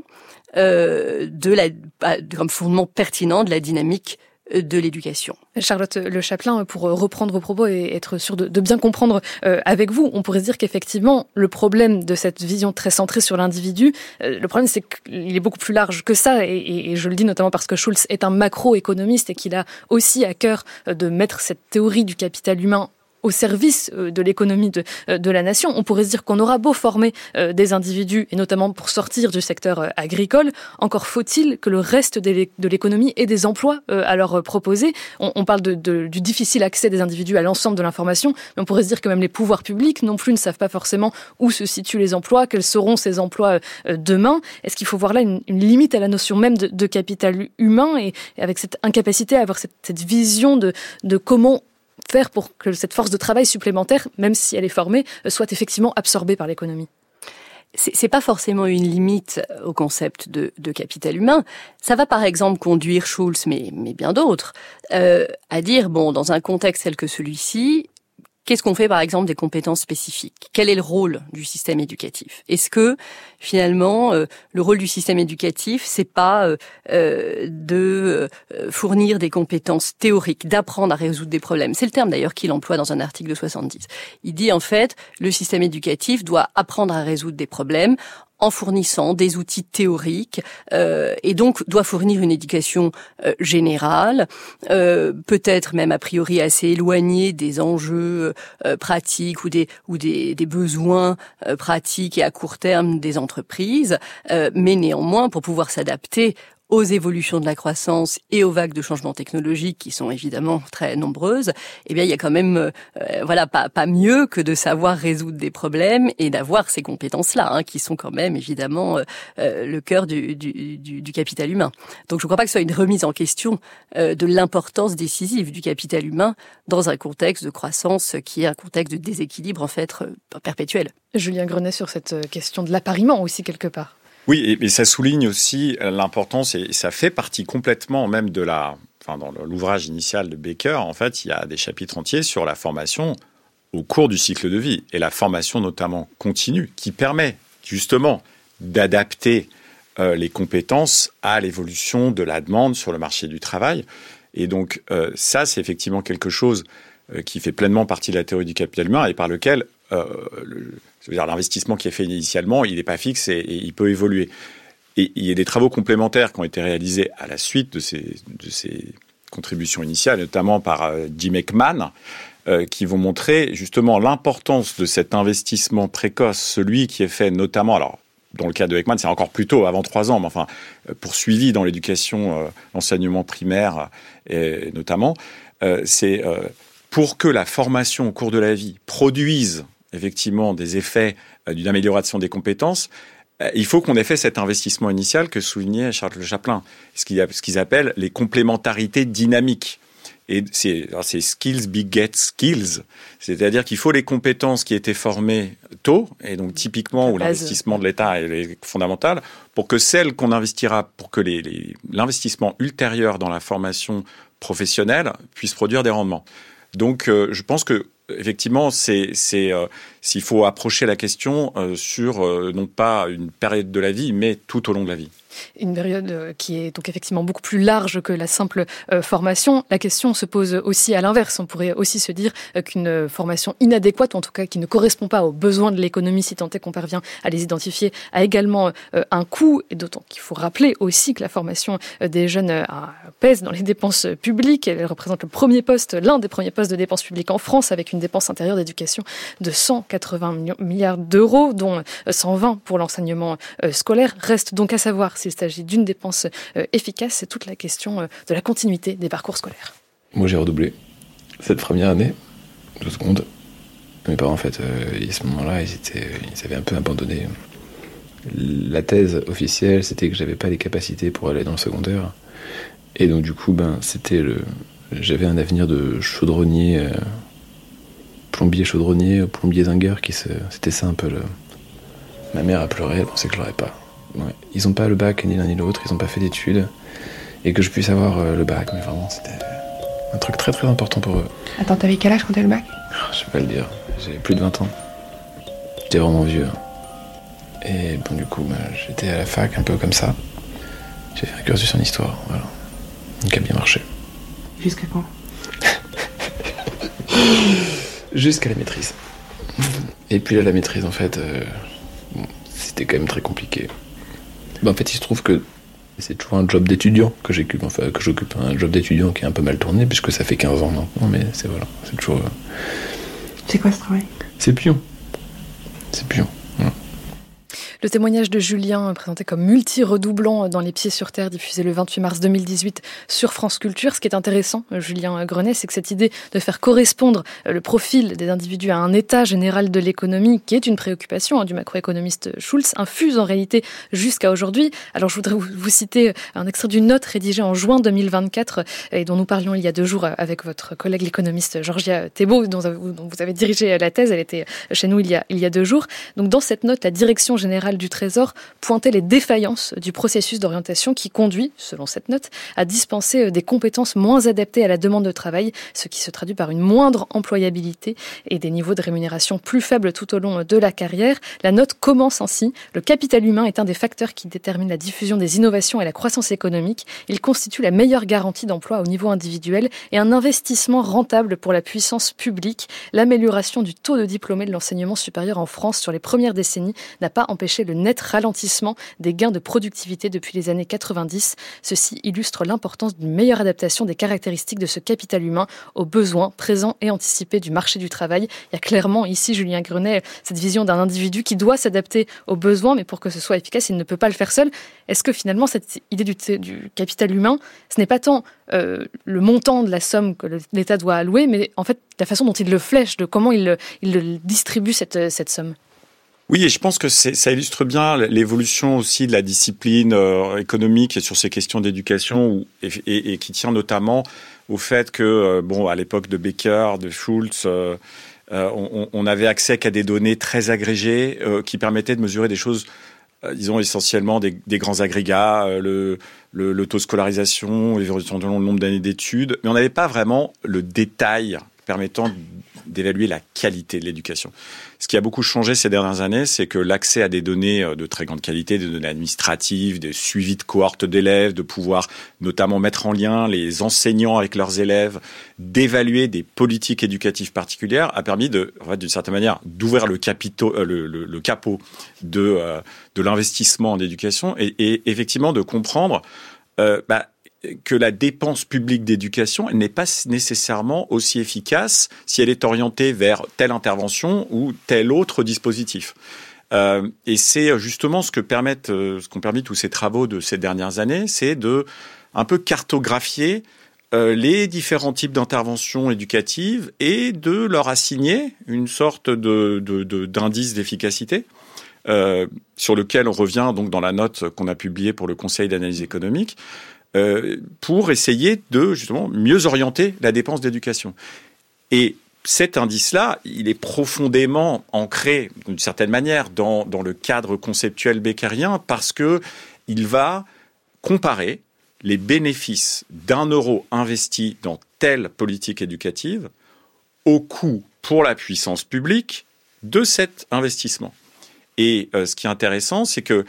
comme fondement pertinent de la dynamique de l'éducation. Charlotte Le Chaplin, pour reprendre vos propos et être sûr de bien comprendre avec vous, on pourrait se dire qu'effectivement, le problème de cette vision très centrée sur l'individu, le problème c'est qu'il est beaucoup plus large que ça, et je le dis notamment parce que Schultz est un macroéconomiste et qu'il a aussi à cœur de mettre cette théorie du capital humain au service de l'économie de la nation. On pourrait se dire qu'on aura beau former des individus, et notamment pour sortir du secteur agricole, encore faut-il que le reste de l'économie ait des emplois à leur proposer. On parle du difficile accès des individus à l'ensemble de l'information, mais on pourrait se dire que même les pouvoirs publics non plus ne savent pas forcément où se situent les emplois, quels seront ces emplois demain. Est-ce qu'il faut voir là une limite à la notion même de capital humain, et avec cette incapacité à avoir cette vision de comment faire pour que cette force de travail supplémentaire, même si elle est formée, soit effectivement absorbée par l'économie? C'est pas forcément une limite au concept de capital humain. Ça va par exemple conduire Schulz, mais bien d'autres, à dire, dans un contexte tel que celui-ci, qu'est-ce qu'on fait par exemple des compétences spécifiques? Quel est le rôle du système éducatif? Est-ce que finalement le rôle du système éducatif, c'est pas de fournir des compétences théoriques, d'apprendre à résoudre des problèmes? C'est le terme d'ailleurs qu'il emploie dans un article de 70. Il dit en fait, le système éducatif doit apprendre à résoudre des problèmes en fournissant des outils théoriques, et donc doit fournir une éducation générale, peut-être même a priori assez éloignée des enjeux pratiques ou des besoins pratiques et à court terme des entreprises, mais néanmoins pour pouvoir s'adapter aux évolutions de la croissance et aux vagues de changements technologiques qui sont évidemment très nombreuses, eh bien il y a quand même pas mieux que de savoir résoudre des problèmes et d'avoir ces compétences-là, qui sont quand même évidemment le cœur du capital humain. Donc je ne crois pas que ce soit une remise en question de l'importance décisive du capital humain dans un contexte de croissance qui est un contexte de déséquilibre en fait perpétuel. Julien Grenet sur cette question de l'appariement aussi quelque part. Oui, et ça souligne aussi l'importance, et ça fait partie complètement même dans l'ouvrage initial de Becker, en fait, il y a des chapitres entiers sur la formation au cours du cycle de vie, et la formation notamment continue, qui permet justement d'adapter les compétences à l'évolution de la demande sur le marché du travail. Et donc ça, c'est effectivement quelque chose qui fait pleinement partie de la théorie du capital humain et par lequel l'investissement qui est fait initialement, il n'est pas fixe et il peut évoluer. Et il y a des travaux complémentaires qui ont été réalisés à la suite de ces contributions initiales, notamment par Jim Heckman, qui vont montrer justement l'importance de cet investissement précoce, celui qui est fait notamment, alors dans le cas de Heckman, c'est encore plus tôt, avant 3 ans, mais enfin poursuivi dans l'éducation, l'enseignement primaire notamment, c'est pour que la formation au cours de la vie produise effectivement des effets d'une amélioration des compétences, il faut qu'on ait fait cet investissement initial que soulignait Charles Chaplin, ce qu'ils appellent les complémentarités dynamiques. Et c'est skills beget skills, c'est-à-dire qu'il faut les compétences qui étaient formées tôt, et donc typiquement où l'investissement de l'État est fondamental, pour que celles qu'on investira, pour que l'investissement ultérieur dans la formation professionnelle puisse produire des rendements. Donc je pense que effectivement, s'il faut approcher la question sur non pas une période de la vie, mais tout au long de la vie. Une période qui est donc effectivement beaucoup plus large que la simple formation. La question se pose aussi à l'inverse. On pourrait aussi se dire qu'une formation inadéquate, ou en tout cas qui ne correspond pas aux besoins de l'économie, si tant est qu'on parvient à les identifier, a également un coût. Et d'autant qu'il faut rappeler aussi que la formation des jeunes pèse dans les dépenses publiques. Elle représente l'un des premiers postes de dépenses publiques en France, avec une dépense intérieure d'éducation de 180 milliards d'euros, dont 120 pour l'enseignement scolaire. Reste donc à savoir s'il s'agit d'une dépense efficace, c'est toute la question de la continuité des parcours scolaires. Moi, j'ai redoublé cette première année, 2 secondes. Mes parents, en fait, à ce moment-là, ils avaient un peu abandonné. La thèse officielle, c'était que j'avais pas les capacités pour aller dans le secondaire. Et donc, du coup, j'avais un avenir de chaudronnier, plombier chaudronnier, plombier zingueur, c'était ça un peu Ma mère a pleuré, elle pensait que je l'aurais pas. Ouais. Ils n'ont pas le bac ni l'un ni l'autre, ils n'ont pas fait d'études. Et que je puisse avoir le bac, mais vraiment, c'était un truc très très important pour eux. Attends, t'avais quel âge quand t'as eu le bac ? Je vais pas le dire, j'avais plus de 20 ans. J'étais vraiment vieux. Et bon, du coup, j'étais à la fac un peu comme ça. J'ai fait un cursus en histoire, voilà. Donc, a bien marché. Jusqu'à quand ? Jusqu'à la maîtrise. Et puis là, la maîtrise, en fait, c'était quand même très compliqué. En fait, il se trouve que c'est toujours un job d'étudiant que j'occupe, un job d'étudiant qui est un peu mal tourné, puisque ça fait 15 ans maintenant, mais c'est toujours C'est quoi ce travail? C'est pion. C'est pion. Le témoignage de Julien, présenté comme multi-redoublant dans Les Pieds sur Terre, diffusé le 28 mars 2018 sur France Culture. Ce qui est intéressant, Julien Grenet, c'est que cette idée de faire correspondre le profil des individus à un état général de l'économie, qui est une préoccupation du macroéconomiste Schulz, infuse en réalité jusqu'à aujourd'hui. Alors je voudrais vous citer un extrait d'une note rédigée en juin 2024 et dont nous parlions il y a 2 jours avec votre collègue l'économiste Georgia Thébault, dont vous avez dirigé la thèse. Elle était chez nous il y a 2 jours. Donc dans cette note, la direction générale du Trésor pointait les défaillances du processus d'orientation qui conduit, selon cette note, à dispenser des compétences moins adaptées à la demande de travail, ce qui se traduit par une moindre employabilité et des niveaux de rémunération plus faibles tout au long de la carrière. La note commence ainsi: le capital humain est un des facteurs qui détermine la diffusion des innovations et la croissance économique. Il constitue la meilleure garantie d'emploi au niveau individuel et un investissement rentable pour la puissance publique. L'amélioration du taux de diplômés de l'enseignement supérieur en France sur les premières décennies n'a pas empêché le net ralentissement des gains de productivité depuis les années 90. Ceci illustre l'importance d'une meilleure adaptation des caractéristiques de ce capital humain aux besoins présents et anticipés du marché du travail. Il y a clairement ici, Julien Grenet, cette vision d'un individu qui doit s'adapter aux besoins, mais pour que ce soit efficace, il ne peut pas le faire seul. Est-ce que finalement, cette idée du capital humain, ce n'est pas tant le montant de la somme que l'État doit allouer, mais en fait la façon dont il le flèche, de comment il distribue cette somme? Oui, et je pense que ça illustre bien l'évolution aussi de la discipline économique et sur ces questions d'éducation et qui tient notamment au fait que, à l'époque de Becker, de Schulz, on avait accès qu'à des données très agrégées qui permettaient de mesurer des choses, disons essentiellement des grands agrégats, le taux de scolarisation, l'évolution selon le nombre d'années d'études, mais on n'avait pas vraiment le détail permettant d'évaluer la qualité de l'éducation. Ce qui a beaucoup changé ces dernières années, c'est que l'accès à des données de très grande qualité, des données administratives, des suivis de cohortes d'élèves, de pouvoir notamment mettre en lien les enseignants avec leurs élèves, d'évaluer des politiques éducatives particulières, a permis d'une certaine manière, d'ouvrir le capot de l'investissement en éducation et effectivement de comprendre que la dépense publique d'éducation n'est pas nécessairement aussi efficace si elle est orientée vers telle intervention ou tel autre dispositif. Et c'est justement ce qu'ont permis tous ces travaux de ces dernières années, c'est de un peu cartographier les différents types d'interventions éducatives et de leur assigner une sorte d'indice d'efficacité. Sur lequel on revient donc dans la note qu'on a publiée pour le Conseil d'analyse économique, pour essayer de justement mieux orienter la dépense d'éducation. Et cet indice-là, il est profondément ancré d'une certaine manière dans le cadre conceptuel beckerien parce que il va comparer les bénéfices d'1 euro investi dans telle politique éducative au coût pour la puissance publique de cet investissement. Et ce qui est intéressant, c'est que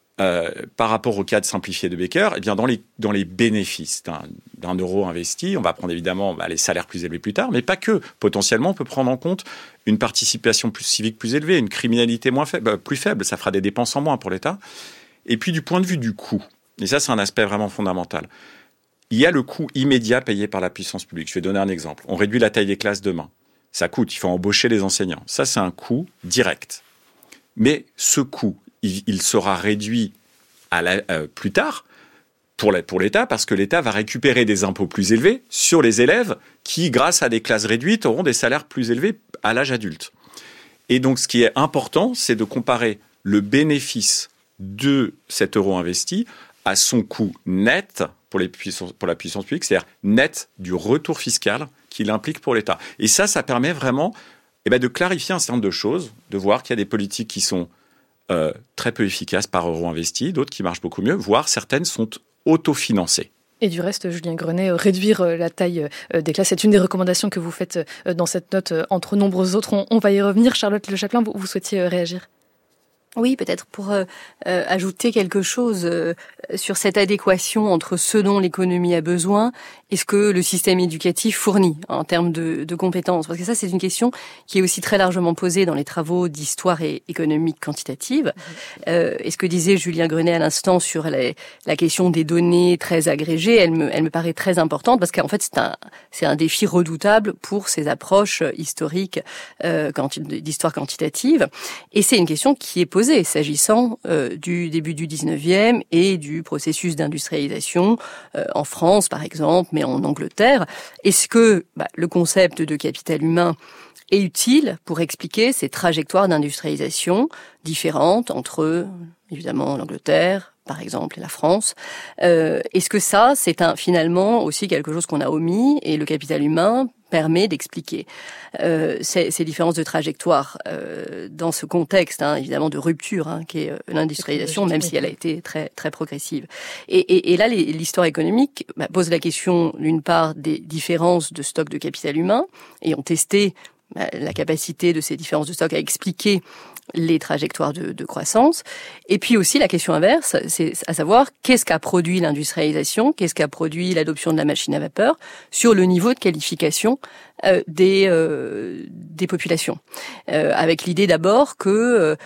par rapport au cadre simplifié de Becker, eh bien dans les bénéfices d'un euro investi, on va prendre évidemment les salaires plus élevés plus tard, mais pas que. Potentiellement, on peut prendre en compte une participation civique plus élevée, une criminalité plus faible, ça fera des dépenses en moins pour l'État. Et puis du point de vue du coût, et ça c'est un aspect vraiment fondamental, il y a le coût immédiat payé par la puissance publique. Je vais donner un exemple. On réduit la taille des classes demain. Ça coûte, il faut embaucher les enseignants. Ça c'est un coût direct. Mais ce coût, il sera réduit plus tard pour l'État parce que l'État va récupérer des impôts plus élevés sur les élèves qui, grâce à des classes réduites, auront des salaires plus élevés à l'âge adulte. Et donc, ce qui est important, c'est de comparer le bénéfice de cet euro investi à son coût net pour la puissance publique, c'est-à-dire net du retour fiscal qu'il implique pour l'État. Et ça permet vraiment de clarifier un certain nombre de choses, de voir qu'il y a des politiques qui sont très peu efficaces par euro investi, d'autres qui marchent beaucoup mieux, voire certaines sont autofinancées. Et du reste, Julien Grenet, réduire la taille des classes, c'est une des recommandations que vous faites dans cette note, entre nombreuses autres. On va y revenir. Charlotte Le Chapelain, vous souhaitiez réagir ? Oui, peut-être pour ajouter quelque chose sur cette adéquation entre ce dont l'économie a besoin et ce que le système éducatif fournit en termes de compétences. Parce que ça, c'est une question qui est aussi très largement posée dans les travaux d'histoire et économique quantitative. Et ce que disait Julien Grenet à l'instant sur la question des données très agrégées, elle me paraît très importante parce qu'en fait, c'est un défi redoutable pour ces approches historiques d'histoire quantitative. Et c'est une question qui est posée s'agissant du début du 19e et du processus d'industrialisation en France, par exemple, mais en Angleterre. Est-ce que le concept de capital humain est utile pour expliquer ces trajectoires d'industrialisation différentes entre, évidemment, l'Angleterre, par exemple, et la France. Est-ce que ça, c'est finalement aussi quelque chose qu'on a omis et le capital humain permet d'expliquer ces différences de trajectoire dans ce contexte, évidemment, de rupture qui est l'industrialisation, même si elle a été très très progressive. Et là, l'histoire économique pose la question, d'une part, des différences de stock de capital humain, et ont testé la capacité de ces différences de stock à expliquer les trajectoires de croissance. Et puis aussi la question inverse, c'est à savoir qu'est-ce qu'a produit l'industrialisation, qu'est-ce qu'a produit l'adoption de la machine à vapeur sur le niveau de qualification des populations. Avec l'idée d'abord que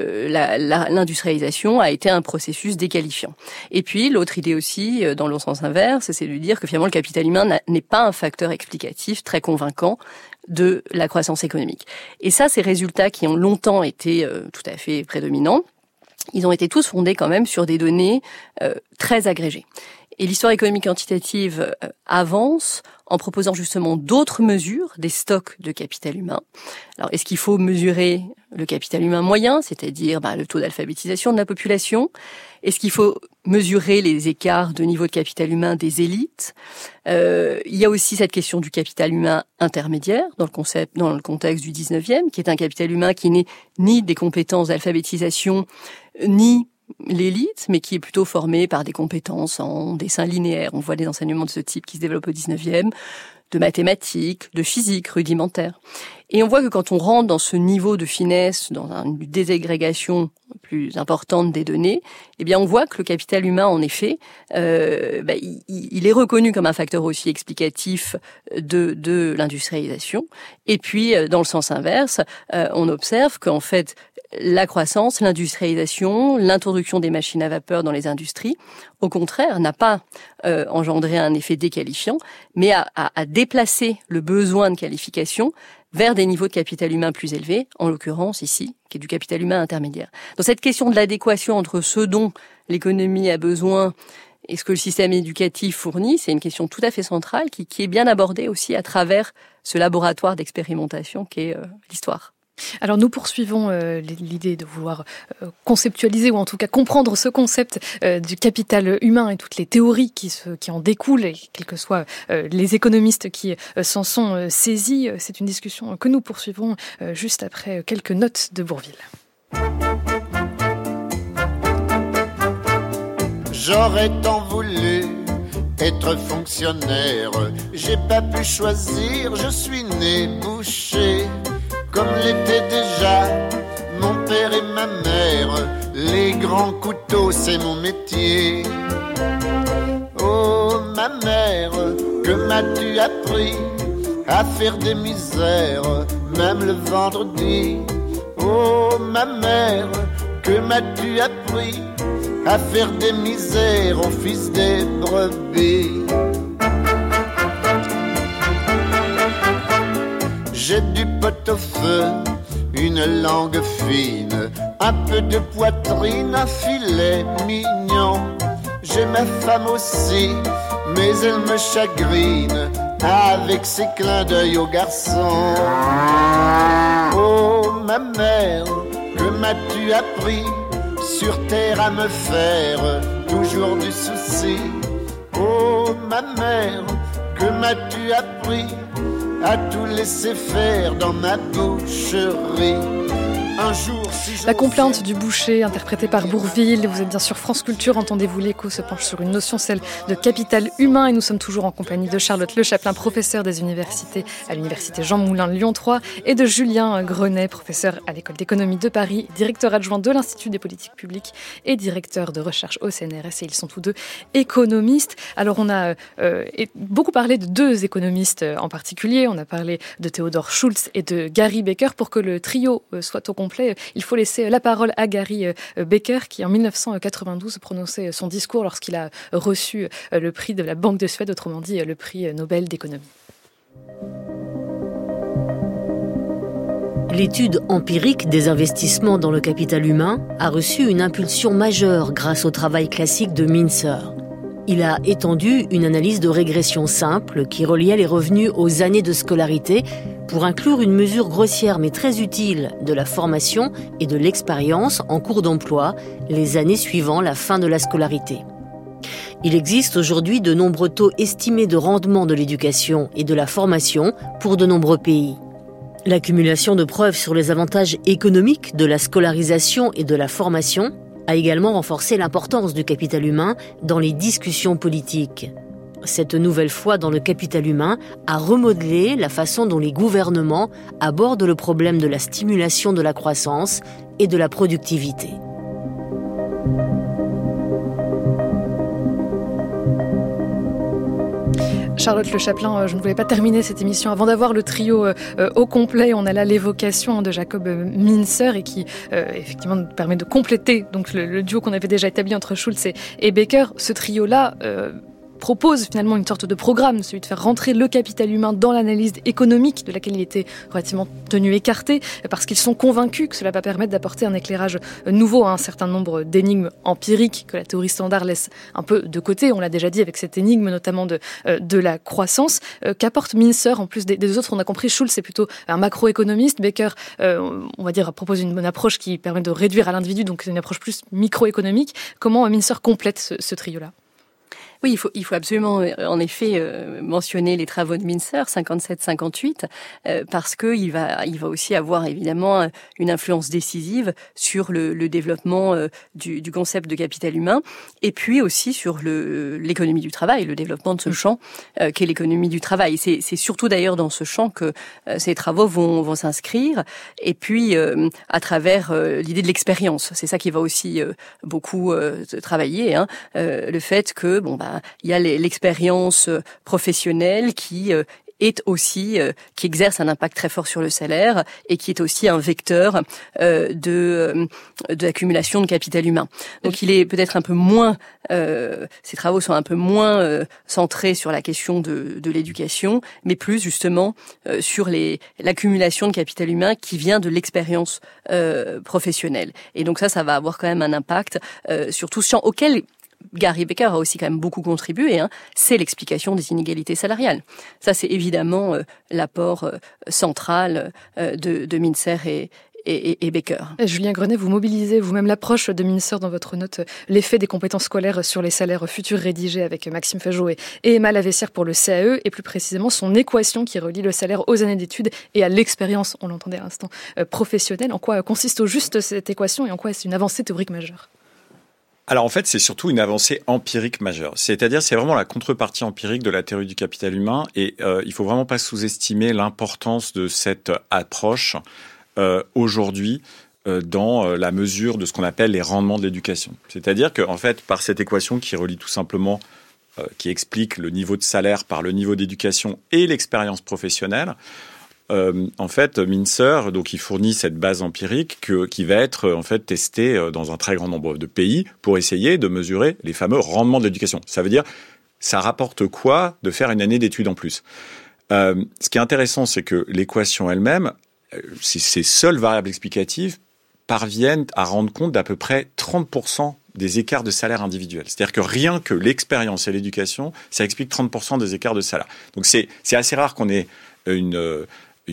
l'industrialisation a été un processus déqualifiant. Et puis l'autre idée aussi, dans le sens inverse, c'est de dire que finalement le capital humain n'est pas un facteur explicatif très convaincant de la croissance économique. Et ça, ces résultats qui ont longtemps été tout à fait prédominants, ils ont été tous fondés quand même sur des données très agrégées. Et l'histoire économique quantitative avance en proposant justement d'autres mesures des stocks de capital humain. Alors, est-ce qu'il faut mesurer le capital humain moyen, c'est-à-dire le taux d'alphabétisation de la population? Est-ce qu'il faut mesurer les écarts de niveau de capital humain des élites? Il y a aussi cette question du capital humain intermédiaire dans le contexte du 19e, qui est un capital humain qui n'est ni des compétences d'alphabétisation, ni l'élite, mais qui est plutôt formée par des compétences en dessin linéaire. On voit des enseignements de ce type qui se développent au 19e, de mathématiques, de physique rudimentaire. Et on voit que quand on rentre dans ce niveau de finesse, dans une désagrégation plus importante des données, eh bien on voit que le capital humain, en effet, il est reconnu comme un facteur aussi explicatif de l'industrialisation. Et puis, dans le sens inverse, on observe qu'en fait, la croissance, l'industrialisation, l'introduction des machines à vapeur dans les industries, au contraire, n'a pas engendré un effet déqualifiant, mais a déplacé le besoin de qualification vers des niveaux de capital humain plus élevés, en l'occurrence ici, qui est du capital humain intermédiaire. Donc cette question de l'adéquation entre ce dont l'économie a besoin et ce que le système éducatif fournit, c'est une question tout à fait centrale qui est bien abordée aussi à travers ce laboratoire d'expérimentation qu'est l'histoire. Alors nous poursuivons l'idée de vouloir conceptualiser ou en tout cas comprendre ce concept du capital humain et toutes les théories qui en découlent et quels que soient les économistes qui s'en sont saisis. C'est une discussion que nous poursuivons juste après quelques notes de Bourvil. J'aurais tant voulu être fonctionnaire, j'ai pas pu choisir, je suis né boucher. Comme l'étaient déjà mon père et ma mère, les grands couteaux c'est mon métier. Oh ma mère, que m'as-tu appris à faire des misères, même le vendredi? Oh ma mère, que m'as-tu appris à faire des misères au fils des brebis? J'ai du pot-au-feu, une langue fine, un peu de poitrine, un filet mignon. J'ai ma femme aussi, mais elle me chagrine avec ses clins d'œil aux garçons. Oh ma mère, que m'as-tu appris sur terre à me faire toujours du souci? Oh ma mère, que m'as-tu appris à tout laisser faire dans ma boucherie? Un jour, si La complainte du boucher, interprétée par Bourvil. Vous êtes bien sur France Culture, entendez-vous l'écho se penche sur une notion, celle de capital humain. Et nous sommes toujours en compagnie de Charlotte Le Chapelain, professeur des universités à l'université Jean Moulin Lyon 3, et de Julien Grenet, professeur à l'école d'économie de Paris, directeur adjoint de l'Institut des politiques publiques et directeur de recherche au CNRS. Et ils sont tous deux économistes. Alors on a beaucoup parlé de deux économistes en particulier. On a parlé de Theodor Schulz et de Gary Becker. Pour que le trio soit au complet, il faut laisser la parole à Gary Becker, qui en 1992 prononçait son discours lorsqu'il a reçu le prix de la Banque de Suède, autrement dit le prix Nobel d'économie. L'étude empirique des investissements dans le capital humain a reçu une impulsion majeure grâce au travail classique de Mintzer. Il a étendu une analyse de régression simple qui reliait les revenus aux années de scolarité pour inclure une mesure grossière mais très utile de la formation et de l'expérience en cours d'emploi les années suivant la fin de la scolarité. Il existe aujourd'hui de nombreux taux estimés de rendement de l'éducation et de la formation pour de nombreux pays. L'accumulation de preuves sur les avantages économiques de la scolarisation et de la formation a également renforcé l'importance du capital humain dans les discussions politiques. Cette nouvelle foi dans le capital humain a remodelé la façon dont les gouvernements abordent le problème de la stimulation de la croissance et de la productivité. Charlotte Le Chapelain, je ne voulais pas terminer cette émission avant d'avoir le trio au complet. On a là l'évocation de Jacob Mintzer et qui effectivement nous permet de compléter donc le duo qu'on avait déjà établi entre Schulz et Becker. Ce trio-là propose finalement une sorte de programme, celui de faire rentrer le capital humain dans l'analyse économique de laquelle il était relativement tenu écarté, parce qu'ils sont convaincus que cela va permettre d'apporter un éclairage nouveau à un certain nombre d'énigmes empiriques que la théorie standard laisse un peu de côté. On l'a déjà dit avec cette énigme notamment de la croissance. Qu'apporte Mintzer en plus des autres? On a compris, Schulz c'est plutôt un macroéconomiste, Becker on va dire propose une bonne approche qui permet de réduire à l'individu, donc c'est une approche plus microéconomique. Comment Mintzer complète ce trio-là? Oui, il faut absolument, en effet, mentionner les travaux de Mintzer, 57-58, parce que il va aussi avoir évidemment une influence décisive sur le développement du concept de capital humain, et puis aussi sur l'économie du travail, le développement de ce champ qu'est l'économie du travail. C'est surtout d'ailleurs dans ce champ que ces travaux vont s'inscrire, et puis à travers l'idée de l'expérience. C'est ça qui va aussi beaucoup travailler, le fait que il y a l'expérience professionnelle qui est aussi qui exerce un impact très fort sur le salaire et qui est aussi un vecteur de l'accumulation de capital humain. Donc il est peut-être un peu moins ces travaux sont un peu moins centrés sur la question de l'éducation, mais plus justement sur l'accumulation de capital humain qui vient de l'expérience professionnelle. Et donc ça va avoir quand même un impact sur tout ce champ auquel Gary Becker a aussi quand même beaucoup contribué, c'est l'explication des inégalités salariales. Ça, c'est évidemment l'apport central de Mintzer et Becker. Julien Grenet, vous mobilisez vous-même l'approche de Mintzer dans votre note, l'effet des compétences scolaires sur les salaires futurs, rédigé avec Maxime Fageau et Emma Lavessière pour le CAE, et plus précisément son équation qui relie le salaire aux années d'études et à l'expérience, on l'entendait à l'instant, professionnelle. En quoi consiste au juste cette équation et en quoi est-ce une avancée théorique majeure? Alors en fait, c'est surtout une avancée empirique majeure. C'est-à-dire, c'est vraiment la contrepartie empirique de la théorie du capital humain, et il faut vraiment pas sous-estimer l'importance de cette approche aujourd'hui dans la mesure de ce qu'on appelle les rendements de l'éducation. C'est-à-dire qu'en fait, par cette équation qui relie tout simplement, qui explique le niveau de salaire par le niveau d'éducation et l'expérience professionnelle, en fait, Mintzer, donc, il fournit cette base empirique qui va être en fait testée dans un très grand nombre de pays pour essayer de mesurer les fameux rendements de l'éducation. Ça veut dire, ça rapporte quoi de faire une année d'études en plus? Ce qui est intéressant, c'est que l'équation elle-même, ces seules variables explicatives parviennent à rendre compte d'à peu près 30% des écarts de salaire individuels. C'est-à-dire que rien que l'expérience et l'éducation, ça explique 30% des écarts de salaire. Donc c'est assez rare qu'on ait une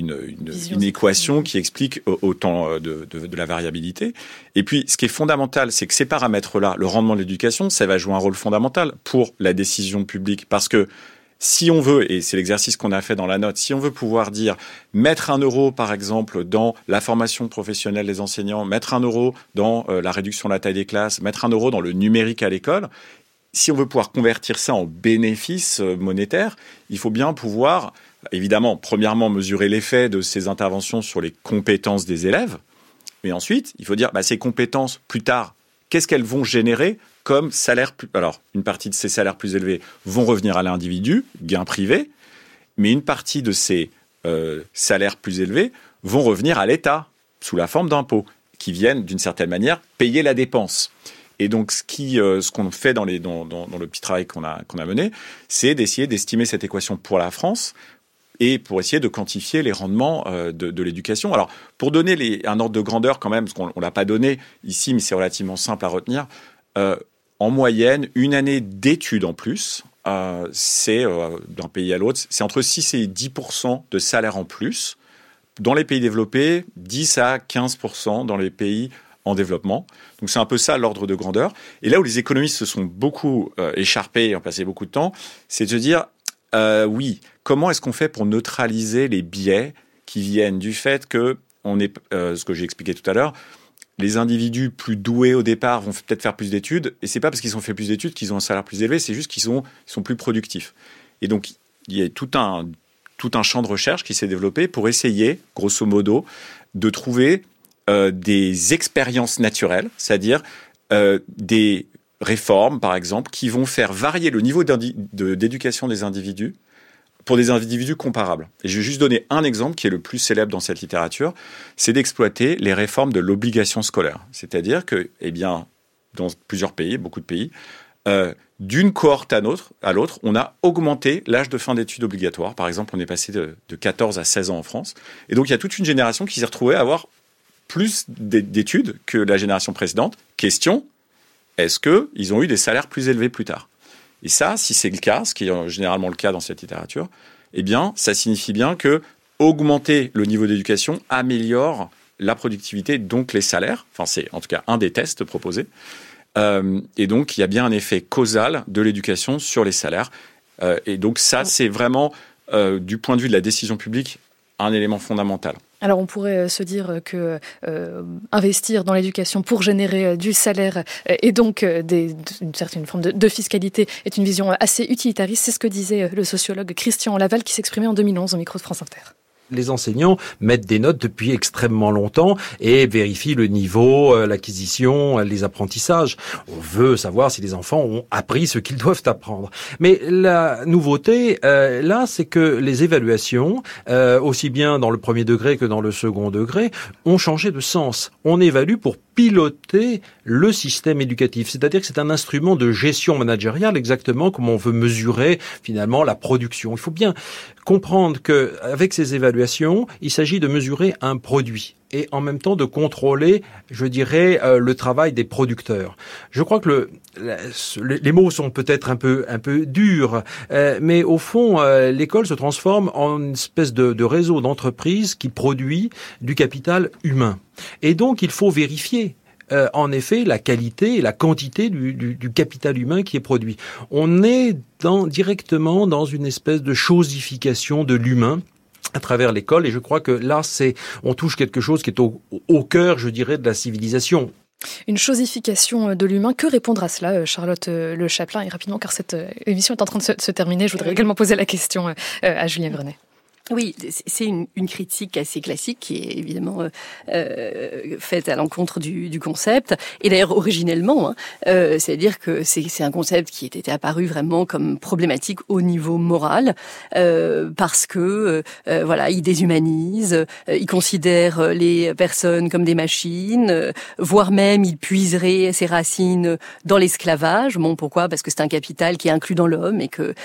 équation qui explique autant de la variabilité. Et puis, ce qui est fondamental, c'est que ces paramètres-là, le rendement de l'éducation, ça va jouer un rôle fondamental pour la décision publique. Parce que si on veut, et c'est l'exercice qu'on a fait dans la note, si on veut pouvoir dire mettre 1 euro, par exemple, dans la formation professionnelle des enseignants, mettre 1 euro dans la réduction de la taille des classes, mettre 1 euro dans le numérique à l'école, si on veut pouvoir convertir ça en bénéfice monétaire, il faut bien pouvoir, évidemment, premièrement, mesurer l'effet de ces interventions sur les compétences des élèves, mais ensuite, il faut dire, ces compétences, plus tard, qu'est-ce qu'elles vont générer comme salaire. Alors, une partie de ces salaires plus élevés vont revenir à l'individu, gain privé, mais une partie de ces salaires plus élevés vont revenir à l'État, sous la forme d'impôts, qui viennent, d'une certaine manière, payer la dépense. Et donc, ce qu'on fait dans le petit travail qu'on a mené, c'est d'essayer d'estimer cette équation pour la France et pour essayer de quantifier les rendements de l'éducation. Alors, pour donner un ordre de grandeur quand même, parce qu'on ne l'a pas donné ici, mais c'est relativement simple à retenir, en moyenne, une année d'études en plus, c'est d'un pays à l'autre, c'est entre 6 et 10% de salaire en plus. Dans les pays développés, 10 à 15% dans les pays en développement. Donc c'est un peu ça l'ordre de grandeur. Et là où les économistes se sont beaucoup écharpés et ont passé beaucoup de temps, c'est de se dire, oui, comment est-ce qu'on fait pour neutraliser les biais qui viennent du fait que, ce que j'ai expliqué tout à l'heure, les individus plus doués au départ vont peut-être faire plus d'études, et c'est pas parce qu'ils ont fait plus d'études qu'ils ont un salaire plus élevé, c'est juste qu'ils sont plus productifs. Et donc, il y a tout un champ de recherche qui s'est développé pour essayer, grosso modo, de trouver des expériences naturelles, c'est-à-dire des réformes, par exemple, qui vont faire varier le niveau d'éducation des individus pour des individus comparables. Et je vais juste donner un exemple qui est le plus célèbre dans cette littérature, c'est d'exploiter les réformes de l'obligation scolaire. C'est-à-dire que, dans plusieurs pays, beaucoup de pays, d'une cohorte à l'autre, on a augmenté l'âge de fin d'études obligatoires. Par exemple, on est passé de 14 à 16 ans en France. Et donc, il y a toute une génération qui s'est retrouvée à avoir plus d'études que la génération précédente. Question, est-ce qu'ils ont eu des salaires plus élevés plus tard ? Et ça, si c'est le cas, ce qui est généralement le cas dans cette littérature, ça signifie bien que augmenter le niveau d'éducation améliore la productivité, donc les salaires. Enfin, c'est en tout cas un des tests proposés. Et donc, il y a bien un effet causal de l'éducation sur les salaires. Et donc, ça, c'est vraiment, du point de vue de la décision publique, un élément fondamental. Alors on pourrait se dire que investir dans l'éducation pour générer du salaire et donc une certaine forme de fiscalité est une vision assez utilitariste. C'est ce que disait le sociologue Christian Laval qui s'exprimait en 2011 au micro de France Inter. Les enseignants mettent des notes depuis extrêmement longtemps et vérifient le niveau, l'acquisition, les apprentissages. On veut savoir si les enfants ont appris ce qu'ils doivent apprendre. Mais la nouveauté, là, c'est que les évaluations, aussi bien dans le premier degré que dans le second degré, ont changé de sens. On évalue pour piloter le système éducatif. C'est-à-dire que c'est un instrument de gestion managériale, exactement comme on veut mesurer finalement la production. Il faut bien comprendre que avec ces évaluations, il s'agit de mesurer un produit et en même temps de contrôler, je dirais, le travail des producteurs. Je crois que les mots sont peut-être un peu durs, mais au fond, l'école se transforme en une espèce de réseau d'entreprises qui produit du capital humain. Et donc, il faut vérifier en effet la qualité et la quantité du capital humain qui est produit. On est directement dans une espèce de chosification de l'humain à travers l'école, et je crois que là, on touche quelque chose qui est au cœur, je dirais, de la civilisation. Une chosification de l'humain. Que répondre à cela, Charlotte Le Chapelain? Et rapidement, car cette émission est en train de se terminer, je voudrais également poser la question à Julien Grenet. Oui, c'est une critique assez classique qui est évidemment faite à l'encontre du concept, et d'ailleurs originellement, c'est-à-dire que c'est un concept qui était apparu vraiment comme problématique au niveau moral, parce que il déshumanise, il considère les personnes comme des machines, voire même il puiserait ses racines dans l'esclavage. Bon, pourquoi? Parce que c'est un capital qui est inclus dans l'homme et que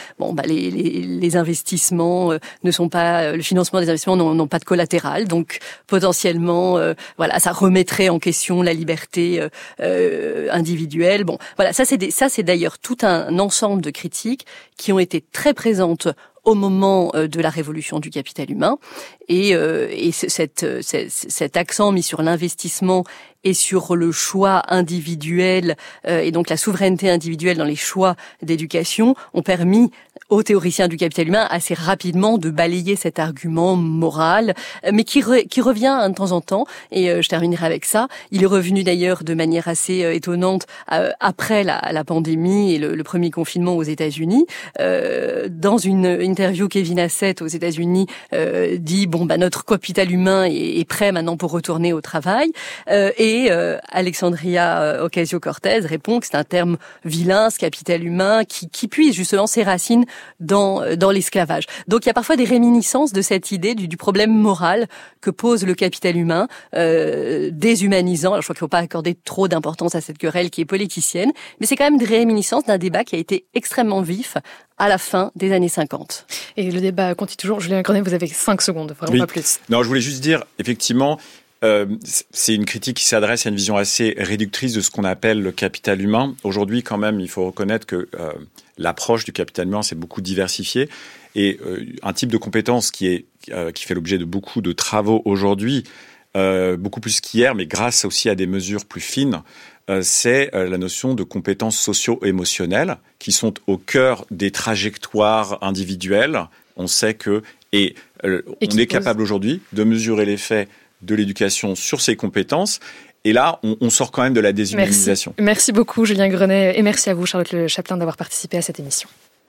les investissements ne sont pas, le financement des investissements n'ont pas de collatéral, donc potentiellement ça remettrait en question la liberté individuelle. Bon, voilà, ça c'est d'ailleurs tout un ensemble de critiques qui ont été très présentes au moment de la révolution du capital humain, et cet accent mis sur l'investissement et sur le choix individuel et donc la souveraineté individuelle dans les choix d'éducation ont permis aux théoriciens du capital humain assez rapidement de balayer cet argument moral, mais qui revient de temps en temps. Et je terminerai avec ça. Il est revenu d'ailleurs de manière assez étonnante après la pandémie et le premier confinement aux États-Unis. Dans une interview, Kevin Hassett aux États-Unis dit notre capital humain est prêt maintenant pour retourner au travail. Et Alexandria Ocasio-Cortez répond que c'est un terme vilain, ce capital humain, qui puise justement ses racines dans l'esclavage. Donc il y a parfois des réminiscences de cette idée du problème moral que pose le capital humain, déshumanisant. Alors je crois qu'il ne faut pas accorder trop d'importance à cette querelle qui est politicienne, mais c'est quand même des réminiscences d'un débat qui a été extrêmement vif à la fin des années 50. Et le débat continue toujours. Julien Grenet, vous avez 5 secondes, vraiment pas plus. Non, je voulais juste dire, effectivement, c'est une critique qui s'adresse à une vision assez réductrice de ce qu'on appelle le capital humain. Aujourd'hui, quand même, il faut reconnaître que l'approche du capital humain s'est beaucoup diversifiée. Et un type de compétence qui fait l'objet de beaucoup de travaux aujourd'hui, beaucoup plus qu'hier, mais grâce aussi à des mesures plus fines, c'est la notion de compétences socio-émotionnelles qui sont au cœur des trajectoires individuelles. On sait que... on est capable aujourd'hui de mesurer l'effet de l'éducation sur ces compétences. Et là, on sort quand même de la déshumanisation. Merci beaucoup, Julien Grenet. Et merci à vous, Charlotte Le Chaplin, d'avoir participé à cette émission.